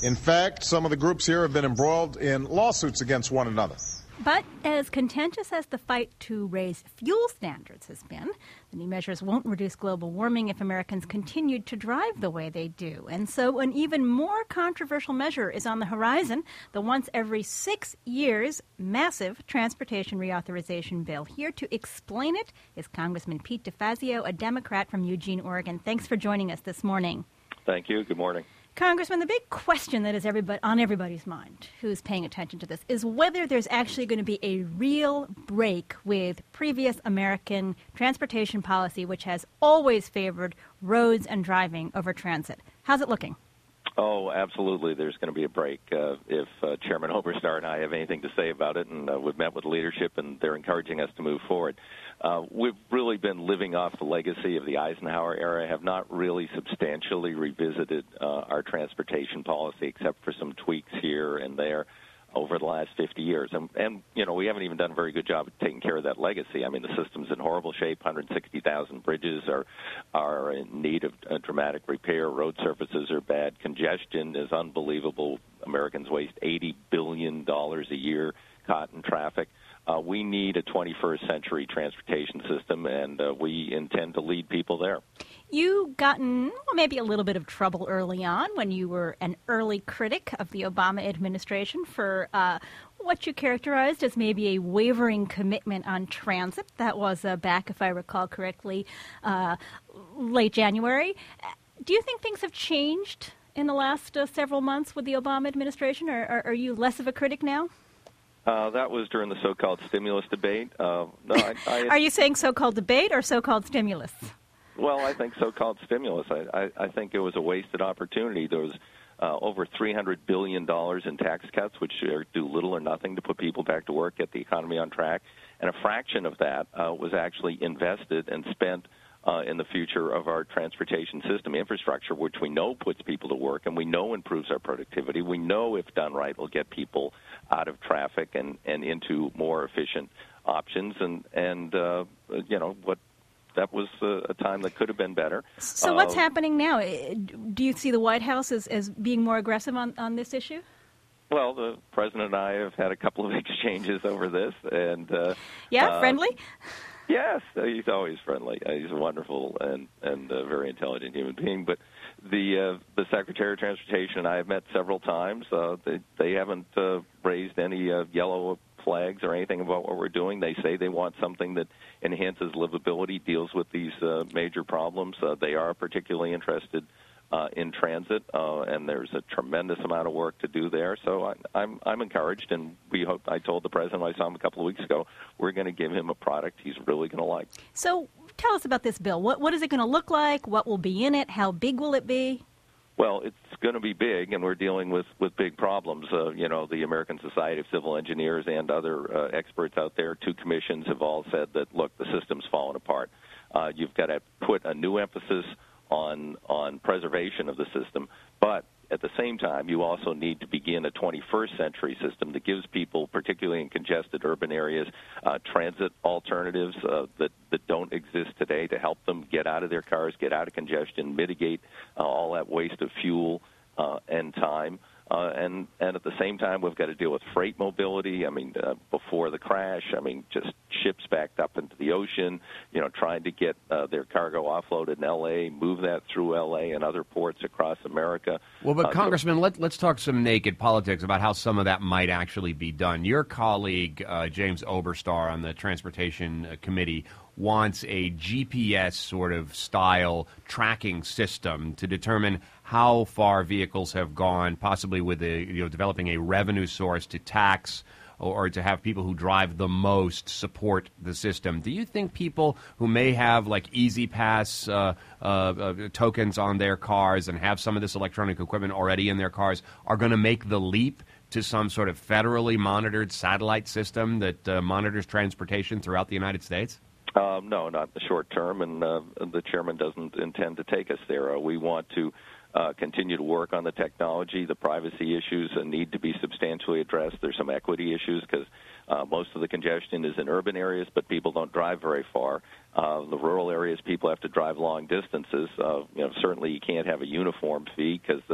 In fact, some of the groups here have been embroiled in lawsuits against one another. But as contentious as the fight to raise fuel standards has been, the new measures won't reduce global warming if Americans continued to drive the way they do. And so an even more controversial measure is on the horizon, the once every six years massive transportation reauthorization bill. Here to explain it is Congressman Pete DeFazio, a Democrat from Eugene, Oregon. Thanks for joining us this morning. Thank you. Good morning. Congressman, the big question that is everybody, on everybody's mind who's paying attention to this is whether there's actually going to be a real break with previous American transportation policy, which has always favored roads and driving over transit. How's it looking? Oh, absolutely. There's going to be a break uh, if uh, Chairman Oberstar and I have anything to say about it, and uh, we've met with leadership, and they're encouraging us to move forward. Uh, we've really been living off the legacy of the Eisenhower era, have not really substantially revisited uh, our transportation policy except for some tweaks here and there over the last fifty years. And, and, you know, we haven't even done a very good job of taking care of that legacy. I mean, the system's in horrible shape. one hundred sixty thousand bridges are are in need of uh, dramatic repair. Road surfaces are bad. Congestion is unbelievable. Americans waste eighty billion dollars a year caught in traffic. Uh, we need a twenty-first century transportation system, and uh, we intend to lead people there. You got in well, maybe a little bit of trouble early on when you were an early critic of the Obama administration for uh, what you characterized as maybe a wavering commitment on transit. That was uh, back, if I recall correctly, uh, late January. Do you think things have changed in the last uh, several months with the Obama administration, or, or are you less of a critic now? Uh, that was during the so-called stimulus debate. Uh, no, I, I, Are you saying so-called debate or so-called stimulus? Well, I think so-called stimulus. I, I, I think it was a wasted opportunity. There was uh, over three hundred billion dollars in tax cuts, which are, do little or nothing to put people back to work, get the economy on track, and a fraction of that uh, was actually invested and spent Uh, in the future of our transportation system infrastructure, which we know puts people to work and we know improves our productivity. We know, if done right, will get people out of traffic and, and into more efficient options. And, and uh, you know, what that was a, a time that could have been better. So what's uh, happening now? Do you see the White House as, as being more aggressive on, on this issue? Well, the President and I have had a couple of exchanges over this. and uh, Yeah, uh, friendly? Yes, he's always friendly. Uh, he's a wonderful and and uh, very intelligent human being. But the uh, the Secretary of Transportation and I have met several times. Uh, they they haven't uh, raised any uh, yellow flags or anything about what we're doing. They say they want something that enhances livability, deals with these uh, major problems. Uh, they are particularly interested Uh, in transit, uh, and there's a tremendous amount of work to do there. So I, I'm I'm encouraged, and we hope. I told the president when I saw him a couple of weeks ago, we're going to give him a product he's really going to like. So tell us about this bill. What what is it going to look like? What will be in it? How big will it be? Well, it's going to be big, and we're dealing with, with big problems. Uh, you know, the American Society of Civil Engineers and other uh, experts out there, two commissions, have all said that, look, the system's falling apart. Uh, you've got to put a new emphasis on on preservation of the system, but at the same time, you also need to begin a twenty-first century system that gives people, particularly in congested urban areas, uh, transit alternatives uh, that, that don't exist today to help them get out of their cars, get out of congestion, mitigate uh, all that waste of fuel uh, and time. Uh, and, and at the same time, we've got to deal with freight mobility. I mean, uh, before the crash, I mean, just ships backed up into the ocean, you know, trying to get uh, their cargo offloaded in L A, move that through L A and other ports across America. Well, but uh, Congressman, let, let's talk some naked politics about how some of that might actually be done. Your colleague, uh, James Oberstar, on the Transportation uh, Committee, wants a G P S sort of style tracking system to determine how far vehicles have gone, possibly with a, you know, developing a revenue source to tax or, or to have people who drive the most support the system. Do you think people who may have like Easy Pass uh, uh, uh, tokens on their cars and have some of this electronic equipment already in their cars are going to make the leap to some sort of federally monitored satellite system that uh, monitors transportation throughout the United States? Um, no, not in the short term, and uh, the chairman doesn't intend to take us there. Uh, we want to uh, continue to work on the technology. The privacy issues uh, need to be substantially addressed. There's some equity issues because uh, most of the congestion is in urban areas, but people don't drive very far. Uh, the rural areas, people have to drive long distances. Uh, you know, certainly you can't have a uniform fee because they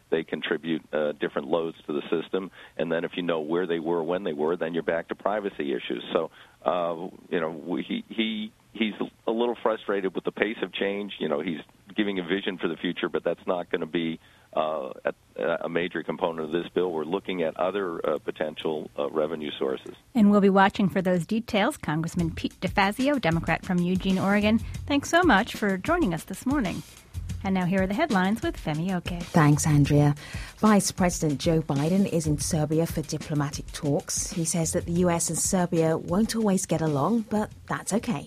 they contribute uh, different loads to the system. And then if you know where they were when they were, then you're back to privacy issues. So, uh, you know, we, he he he's a little frustrated with the pace of change. You know, he's giving a vision for the future, but that's not going to be uh, a, a major component of this bill. We're looking at other uh, potential uh, revenue sources. And we'll be watching for those details. Congressman Pete DeFazio, Democrat from Eugene, Oregon, thanks so much for joining us this morning. And now here are the headlines with Femi Oke. Thanks, Andrea. Vice President Joe Biden is in Serbia for diplomatic talks. He says that the U S and Serbia won't always get along, but that's okay.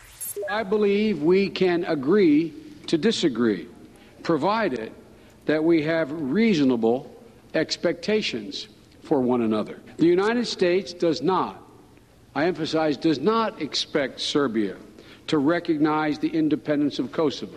I believe we can agree to disagree, provided that we have reasonable expectations for one another. The United States does not, I emphasize, does not expect Serbia to recognize the independence of Kosovo.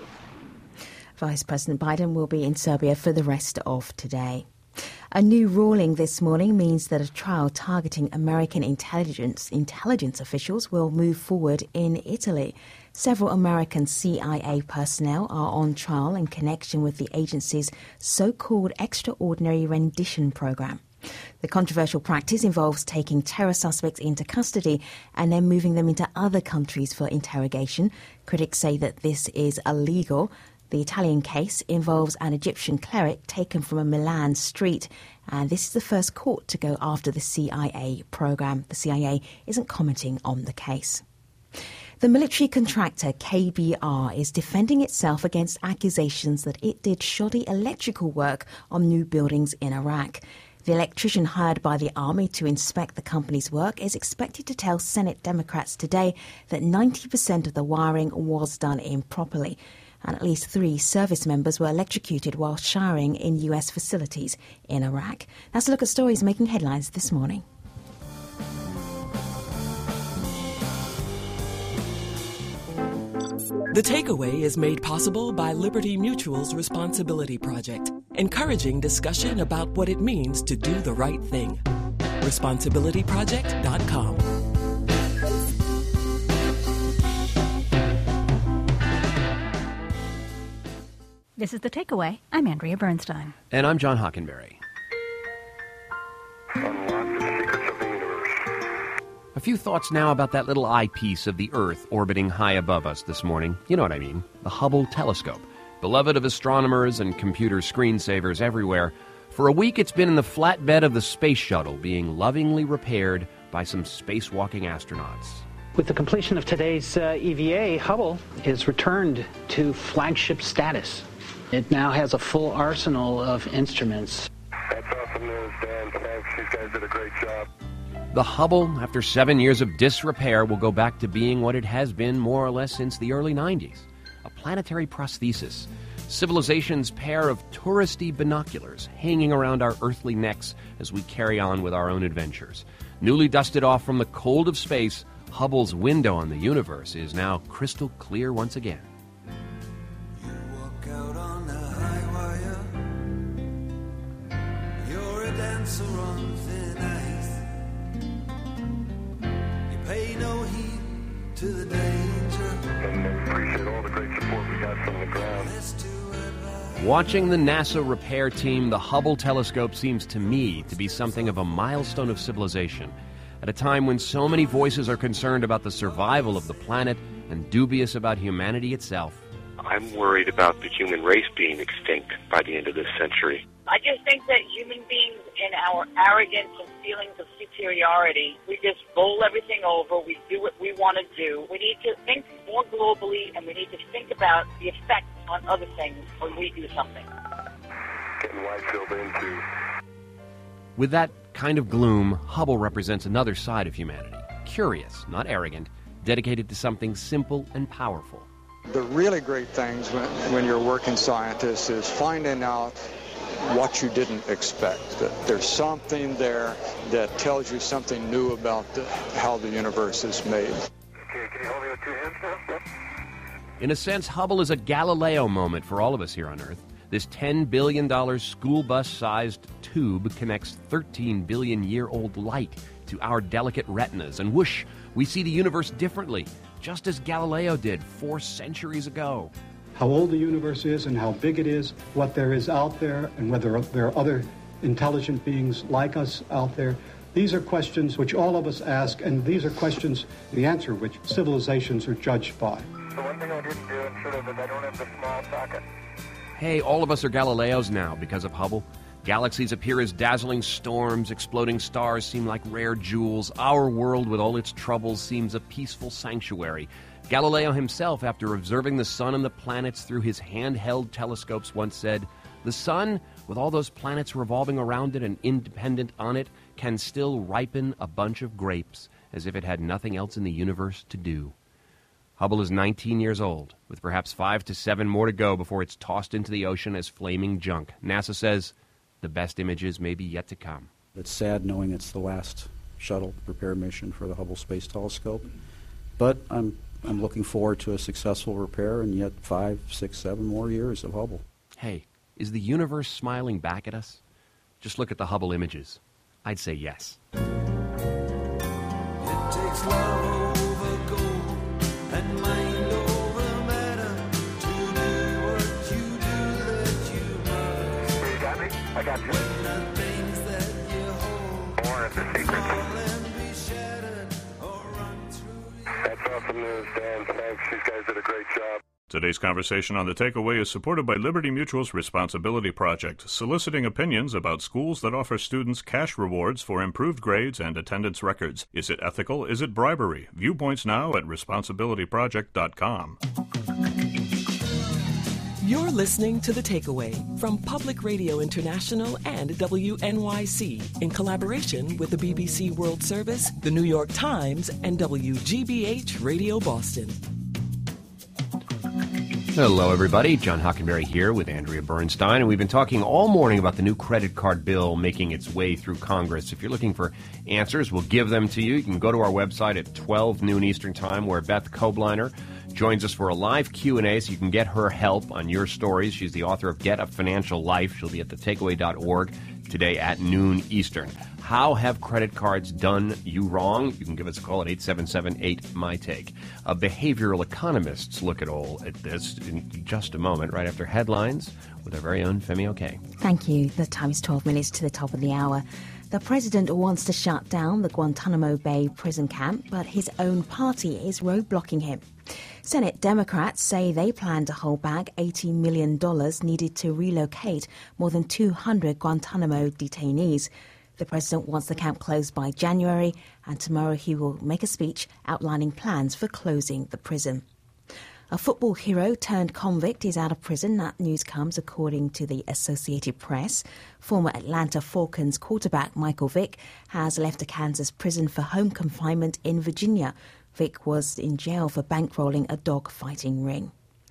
Vice President Biden will be in Serbia for the rest of today. A new ruling this morning means that a trial targeting American intelligence intelligence officials will move forward in Italy. Several American C I A personnel are on trial in connection with the agency's so-called extraordinary rendition program. The controversial practice involves taking terror suspects into custody and then moving them into other countries for interrogation. Critics say that this is illegal. The Italian case involves an Egyptian cleric taken from a Milan street, and this is the first court to go after the C I A program. The C I A isn't commenting on the case. The military contractor K B R is defending itself against accusations that it did shoddy electrical work on new buildings in Iraq. The electrician hired by the army to inspect the company's work is expected to tell Senate Democrats today that ninety percent of the wiring was done improperly. And at least three service members were electrocuted while showering in U S facilities in Iraq. That's a look at stories making headlines this morning. The Takeaway is made possible by Liberty Mutual's Responsibility Project, encouraging discussion about what it means to do the right thing. responsibility project dot com. This is The Takeaway. I'm Andrea Bernstein. And I'm John Hockenberry. A few thoughts now about that little eyepiece of the Earth orbiting high above us this morning. You know what I mean, the Hubble telescope. Beloved of astronomers and computer screensavers everywhere, for a week it's been in the flatbed of the space shuttle being lovingly repaired by some spacewalking astronauts. With the completion of today's uh, E V A, Hubble is returned to flagship status. It now has a full arsenal of instruments. That's awesome news, Dan. Thanks. These guys did a great job. The Hubble, after seven years of disrepair, will go back to being what it has been more or less since the early nineties. A planetary prosthesis. Civilization's pair of touristy binoculars hanging around our earthly necks as we carry on with our own adventures. Newly dusted off from the cold of space, Hubble's window on the universe is now crystal clear once again. Dancer on thin ice. You pay no heed to the danger. And we appreciate all the great support we got from the ground. Watching the NASA repair team, the Hubble telescope seems to me to be something of a milestone of civilization. At a time when so many voices are concerned about the survival of the planet and dubious about humanity itself. I'm worried about the human race being extinct by the end of this century. I just think that human beings, in our arrogance and feelings of superiority, we just roll everything over. We do what we want to do. We need to think more globally, and we need to think about the effect on other things when we do something. Getting wide filled into. With that kind of gloom, Hubble represents another side of humanity. Curious, not arrogant, dedicated to something simple and powerful. The really great things when, when you're a working scientist is finding out what you didn't expect. That there's something there that tells you something new about the, how the universe is made. Okay, can you hold me with two hands now? In a sense, Hubble is a Galileo moment for all of us here on Earth. This ten billion dollars school bus-sized tube connects thirteen billion year old light to our delicate retinas, and whoosh, we see the universe differently, just as Galileo did four centuries ago. how old the universe is and how big it is, what there is out there, and whether there are other intelligent beings like us out there. These are questions which all of us ask, and these are questions, the answer which civilizations are judged by. The one thing I didn't do and should have is I don't have the small socket. Hey, all of us are Galileos now because of Hubble. Galaxies appear as dazzling storms, exploding stars seem like rare jewels. Our world, with all its troubles, seems a peaceful sanctuary. Galileo himself, after observing the sun and the planets through his handheld telescopes, once said, "The sun, with all those planets revolving around it and independent on it, can still ripen a bunch of grapes, as if it had nothing else in the universe to do." Hubble is nineteen years old, with perhaps five to seven more to go before it's tossed into the ocean as flaming junk. NASA says the best images may be yet to come. It's sad knowing it's the last shuttle repair mission for the Hubble Space Telescope, but I'm I'm looking forward to a successful repair and yet five, six, seven more years of Hubble. Hey, is the universe smiling back at us? Just look at the Hubble images. I'd say yes. It takes love over gold and mind over matter to do what you do that you must. You got me? I got you. When the things that you hold More of the secrets. fall and be shattered or run through your... That's awesome news, Dan. Thanks. These guys did a great job. Today's conversation on The Takeaway is supported by Liberty Mutual's Responsibility Project, soliciting opinions about schools that offer students cash rewards for improved grades and attendance records. Is it ethical? Is it bribery? Viewpoints now at responsibility project dot com. You're listening to The Takeaway from Public Radio International and W N Y C in collaboration with the B B C World Service, the New York Times, and W G B H Radio Boston. Hello, everybody. John Hockenberry here with Andrea Bernstein, and we've been talking all morning about the new credit card bill making its way through Congress. If you're looking for answers, we'll give them to you. You can go to our website at twelve noon Eastern Time, where Beth Kobliner joins us for a live Q and A, so you can get her help on your stories. She's the author of Get a Financial Life. She'll be at the takeaway dot org today at noon Eastern. How have credit cards done you wrong? You can give us a call at eight seven seven eight M Y take. Uh, behavioral economists look at all at this in just a moment, right after headlines with our very own Femi Oke. Thank you. The time is twelve minutes to the top of the hour. The president wants to shut down the Guantanamo Bay prison camp, but his own party is roadblocking him. Senate Democrats say they plan to hold back eighty million dollars needed to relocate more than two hundred Guantanamo detainees. The president wants the camp closed by January, and tomorrow he will make a speech outlining plans for closing the prison. A football hero turned convict is out of prison. That news comes according to the Associated Press. Former Atlanta Falcons quarterback Michael Vick has left a Kansas prison for home confinement in Virginia. Vick was in jail for bankrolling a dog-fighting ring.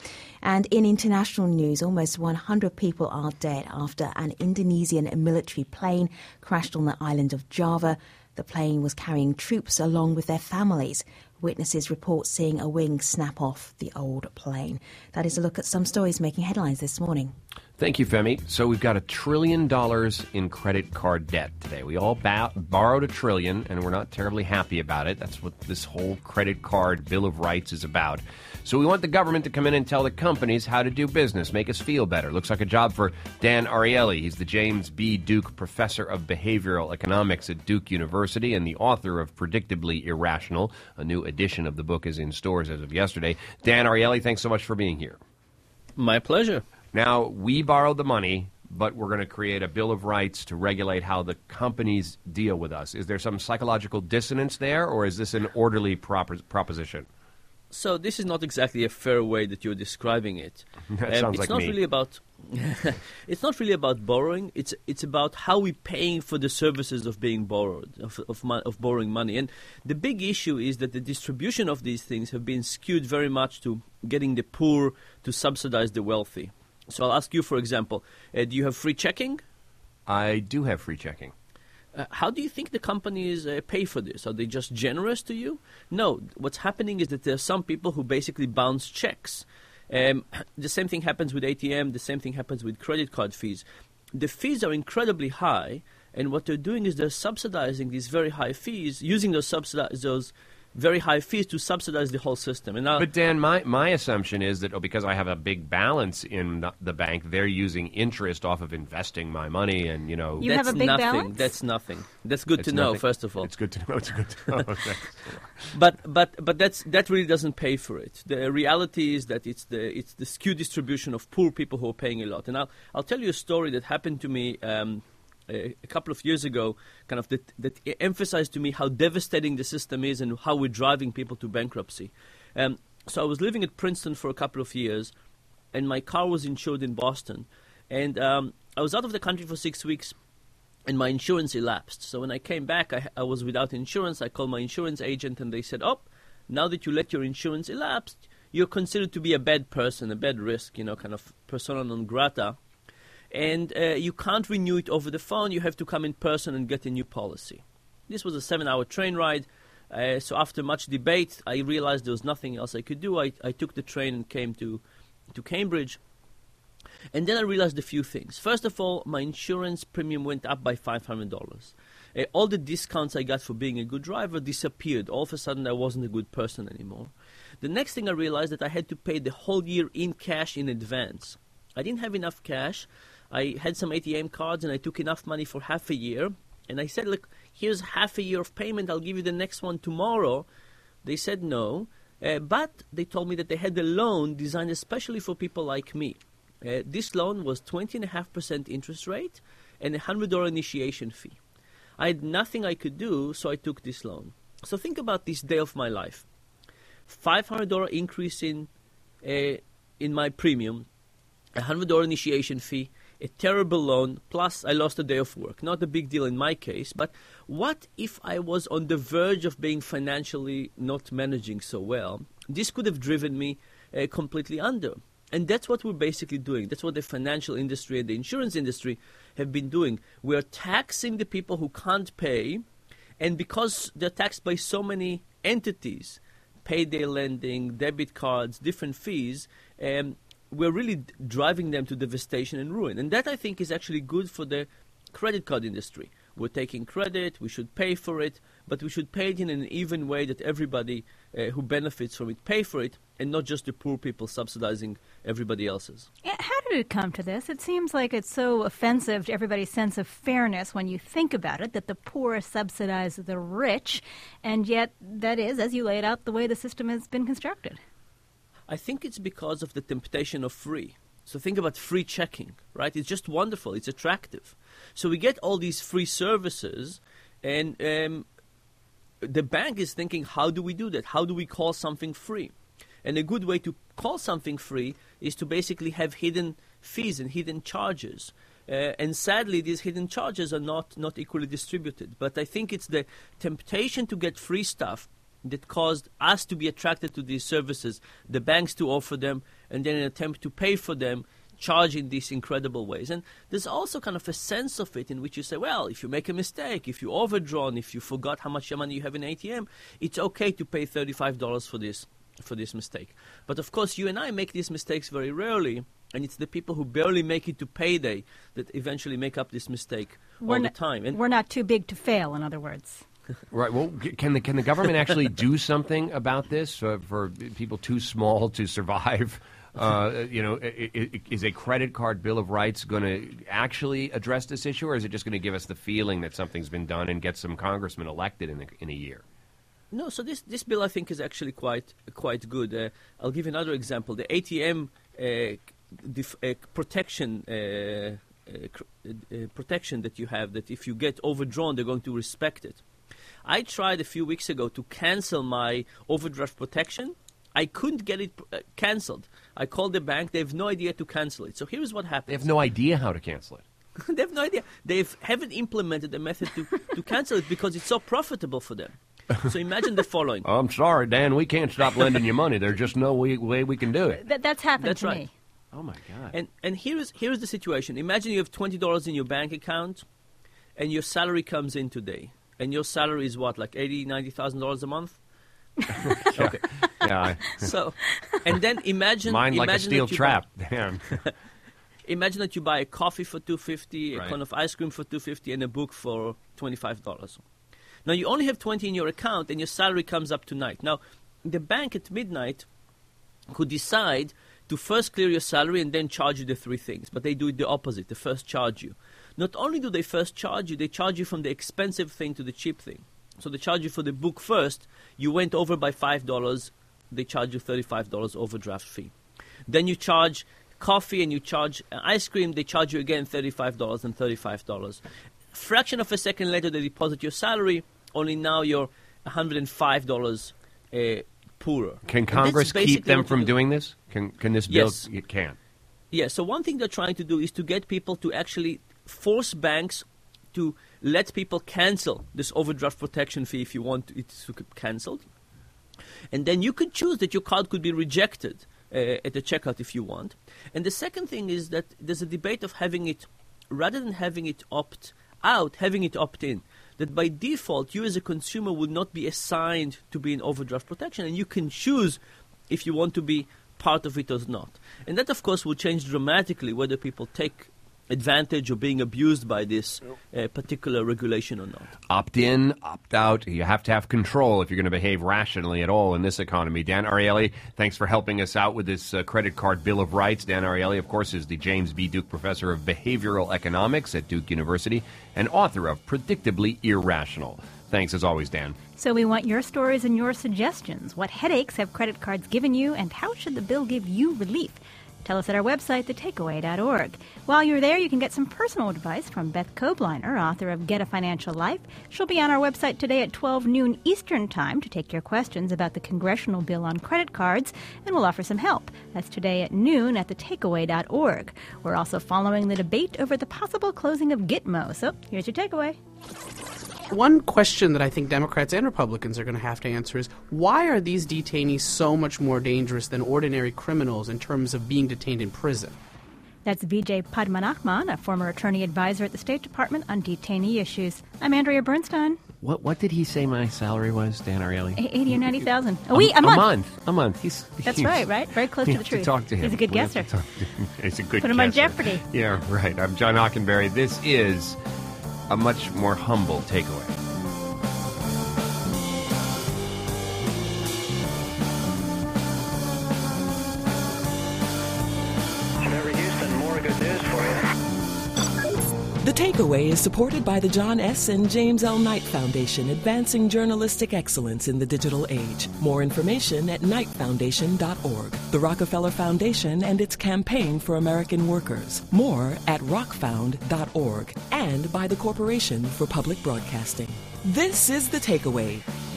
And in international news, almost one hundred people are dead after an Indonesian military plane crashed on the island of Java. The plane was carrying troops along with their families. Witnesses report seeing a wing snap off the old plane. That is a look at some stories making headlines this morning. Thank you, Femi. So we've got a trillion dollars in credit card debt today. We all ba- borrowed a trillion, and we're not terribly happy about it. That's what this whole credit card Bill of Rights is about. So we want the government to come in and tell the companies how to do business, make us feel better. Looks like a job for Dan Ariely. He's the James B. Duke Professor of Behavioral Economics at Duke University and the author of Predictably Irrational. A new edition of the book is in stores as of yesterday. Dan Ariely, thanks so much for being here. My pleasure. Now, we borrowed the money, but we're going to create a Bill of Rights to regulate how the companies deal with us. Is there some psychological dissonance there, or is this an orderly prop- proposition? So this is not exactly a fair way that you're describing it. That um, sounds it's like not me. really about it's not really about borrowing. It's it's about how we're paying for the services of being borrowed, of of, mo- of borrowing money. And the big issue is that the distribution of these things have been skewed very much to getting the poor to subsidize the wealthy. So I'll ask you, for example, uh, do you have free checking? I do have free checking. Uh, how do you think the companies uh, pay for this? Are they just generous to you? No. What's happening is that there are some people who basically bounce checks. Um, the same thing happens with A T M. The same thing happens with credit card fees. The fees are incredibly high, and what they're doing is they're subsidizing these very high fees, using those subsidi- those very high fees to subsidize the whole system. And now, But Dan, my, my assumption is that oh, because I have a big balance in the, the bank, they're using interest off of investing my money, and you know You that's have a big nothing. balance? That's nothing. That's good It's to know. nothing. First of all, it's good to know. It's good to know. Okay. but but but that's that really doesn't pay for it. The reality is that it's the it's the skewed distribution of poor people who are paying a lot. And I'll I'll tell you a story that happened to me. Um, A, a couple of years ago, kind of that, that emphasized to me how devastating the system is and how we're driving people to bankruptcy. Um, so I was living at Princeton for a couple of years, and my car was insured in Boston. And um, I was out of the country for six weeks, and my insurance elapsed. So when I came back, I, I was without insurance. I called my insurance agent, and they said, oh, now that you let your insurance elapse, you're considered to be a bad person, a bad risk, you know, kind of persona non grata. And uh, you can't renew it over the phone. You have to come in person and get a new policy. This was a seven-hour train ride. Uh, so after much debate, I realized there was nothing else I could do. I, I took the train and came to, to Cambridge. And then I realized a few things. First of all, my insurance premium went up by five hundred dollars. Uh, all the discounts I got for being a good driver disappeared. All of a sudden, I wasn't a good person anymore. The next thing I realized that I had to pay the whole year in cash in advance. I didn't have enough cash. I had some A T M cards, and I took enough money for half a year. And I said, look, here's half a year of payment. I'll give you the next one tomorrow. They said no. Uh, but they told me that they had a loan designed especially for people like me. Uh, this loan was twenty point five percent interest rate and a one hundred dollars initiation fee. I had nothing I could do, so I took this loan. So think about this day of my life. five hundred dollars increase in, uh, in my premium, a one hundred dollars initiation fee, a terrible loan, plus I lost a day of work. Not a big deal in my case, but what if I was on the verge of being financially not managing so well? This could have driven me uh, completely under. And that's what we're basically doing. That's what the financial industry and the insurance industry have been doing. We're taxing the people who can't pay, and because they're taxed by so many entities, payday lending, debit cards, different fees, um, we're really d- driving them to devastation and ruin. And that, I think, is actually good for the credit card industry. We're taking credit, we should pay for it, but we should pay it in an even way that everybody uh, who benefits from it pay for it, and not just the poor people subsidizing everybody else's. Yeah, how did it come to this? It seems like it's so offensive to everybody's sense of fairness when you think about it, that the poor subsidize the rich, and yet that is, as you laid out, the way the system has been constructed. I think it's because of the temptation of free. So think about free checking, right? It's just wonderful. It's attractive. So we get all these free services, and um, the bank is thinking, how do we do that? How do we call something free? And a good way to call something free is to basically have hidden fees and hidden charges. Uh, and sadly, these hidden charges are not, not equally distributed. But I think it's the temptation to get free stuff that caused us to be attracted to these services, the banks to offer them, and then an attempt to pay for them, charge in these incredible ways. And there's also kind of a sense of it in which you say, well, if you make a mistake, if you overdrawn, if you forgot how much money you have in A T M, it's okay to pay thirty-five dollars for this for this mistake. But of course, you and I make these mistakes very rarely, and it's the people who barely make it to payday that eventually make up this mistake We're all not, the time. And we're not too big to fail, in other words. Right. Well, g- can the can the government actually do something about this uh, for people too small to survive? Uh, you know, i- i- is a credit card bill of rights going to actually address this issue, or is it just going to give us the feeling that something's been done and get some congressmen elected in a, in a year? No, so this, this bill I think is actually quite quite good. Uh, I'll give you another example. The A T M uh, def- uh, protection uh, uh, cr- uh, protection that you have, that if you get overdrawn, they're going to respect it. I tried a few weeks ago to cancel my overdraft protection. I couldn't get it uh, canceled. I called the bank. They have no idea to cancel it. So here's what happens. They have no idea how to cancel it. They have no idea. They haven't implemented a method to, to cancel it because it's so profitable for them. So imagine the following. I'm sorry, Dan. We can't stop lending you money. There's just no way, way we can do it. Th- that's happened That's to right. me. Oh, my God. And and here is here is the situation. Imagine you have twenty dollars in your bank account, and your salary comes in today. And your salary is what, like eighty thousand dollars, ninety thousand dollars a month? Okay. Yeah. I- So, and then imagine Mine like a imagine steel that you trap. buy- Dan. Imagine that you buy a coffee for two fifty, Right. a cone of ice cream for two fifty, and a book for twenty five dollars. Now, you only have twenty in your account, and your salary comes up tonight. Now, the bank at midnight could decide to first clear your salary and then charge you the three things. But they do it the opposite. They first charge you. Not only do they first charge you, they charge you from the expensive thing to the cheap thing. So they charge you for the book first. You went over by five dollars. They charge you thirty-five dollars overdraft fee. Then you charge coffee and you charge ice cream. They charge you again thirty-five dollars and thirty-five dollars. Fraction of a second later, they deposit your salary. Only now you're one hundred five dollars uh, poorer. Can Congress keep them from doing this? Can can this bill? Yes. It can. Yeah, so one thing they're trying to do is to get people to actually force banks to let people cancel this overdraft protection fee if you want it to be cancelled. And then you could choose that your card could be rejected uh, at the checkout if you want. And the second thing is that there's a debate of having it, rather than having it opt out, having it opt in. That by default, you as a consumer would not be assigned to be in overdraft protection, and you can choose if you want to be part of it or not. And that, of course, will change dramatically whether people take advantage of being abused by this uh, particular regulation or not. Opt in, opt out. You have to have control if you're going to behave rationally at all in this economy. Dan Ariely, thanks for helping us out with this uh, credit card Bill of Rights. Dan Ariely, of course, is the James B. Duke Professor of Behavioral Economics at Duke University and author of Predictably Irrational. Thanks as always, Dan. So we want your stories and your suggestions. What headaches have credit cards given you, and how should the bill give you relief? Tell us at our website, the takeaway dot org. While you're there, you can get some personal advice from Beth Kobliner, author of Get a Financial Life. She'll be on our website today at twelve noon Eastern Time to take your questions about the congressional bill on credit cards, and we'll offer some help. That's today at noon at the takeaway dot org. We're also following the debate over the possible closing of Gitmo. So here's your takeaway. One question that I think Democrats and Republicans are going to have to answer is, why are these detainees so much more dangerous than ordinary criminals in terms of being detained in prison? That's Vijay Padmanabhan, a former attorney advisor at the State Department on detainee issues. I'm Andrea Bernstein. What what did he say my salary was, Dan Ariely? Eighty or ninety thousand. A, A week, a month. A month. A month. He's, That's he's, right, right? Very close we to the have truth. To talk to him. He's a good we have guesser. to talk to him. He's a good Put him guesser. on Jeopardy. Yeah, right. I'm John Hockenberry. This is a much more humble takeaway. The Takeaway is supported by the John S. and James L. Knight Foundation, advancing journalistic excellence in the digital age. More information at knight foundation dot org. The Rockefeller Foundation and its campaign for American workers. More at rock found dot org. And by the Corporation for Public Broadcasting. This is The Takeaway.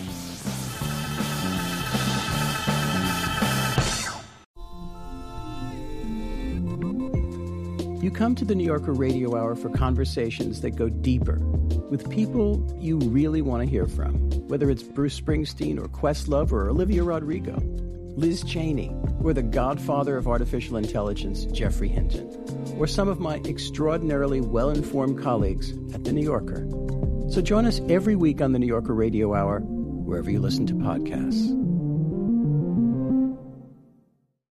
You come to the New Yorker Radio Hour for conversations that go deeper with people you really want to hear from, whether it's Bruce Springsteen or Questlove or Olivia Rodrigo, Liz Cheney, or the godfather of artificial intelligence, Jeffrey Hinton, or some of my extraordinarily well-informed colleagues at The New Yorker. So join us every week on the New Yorker Radio Hour, wherever you listen to podcasts.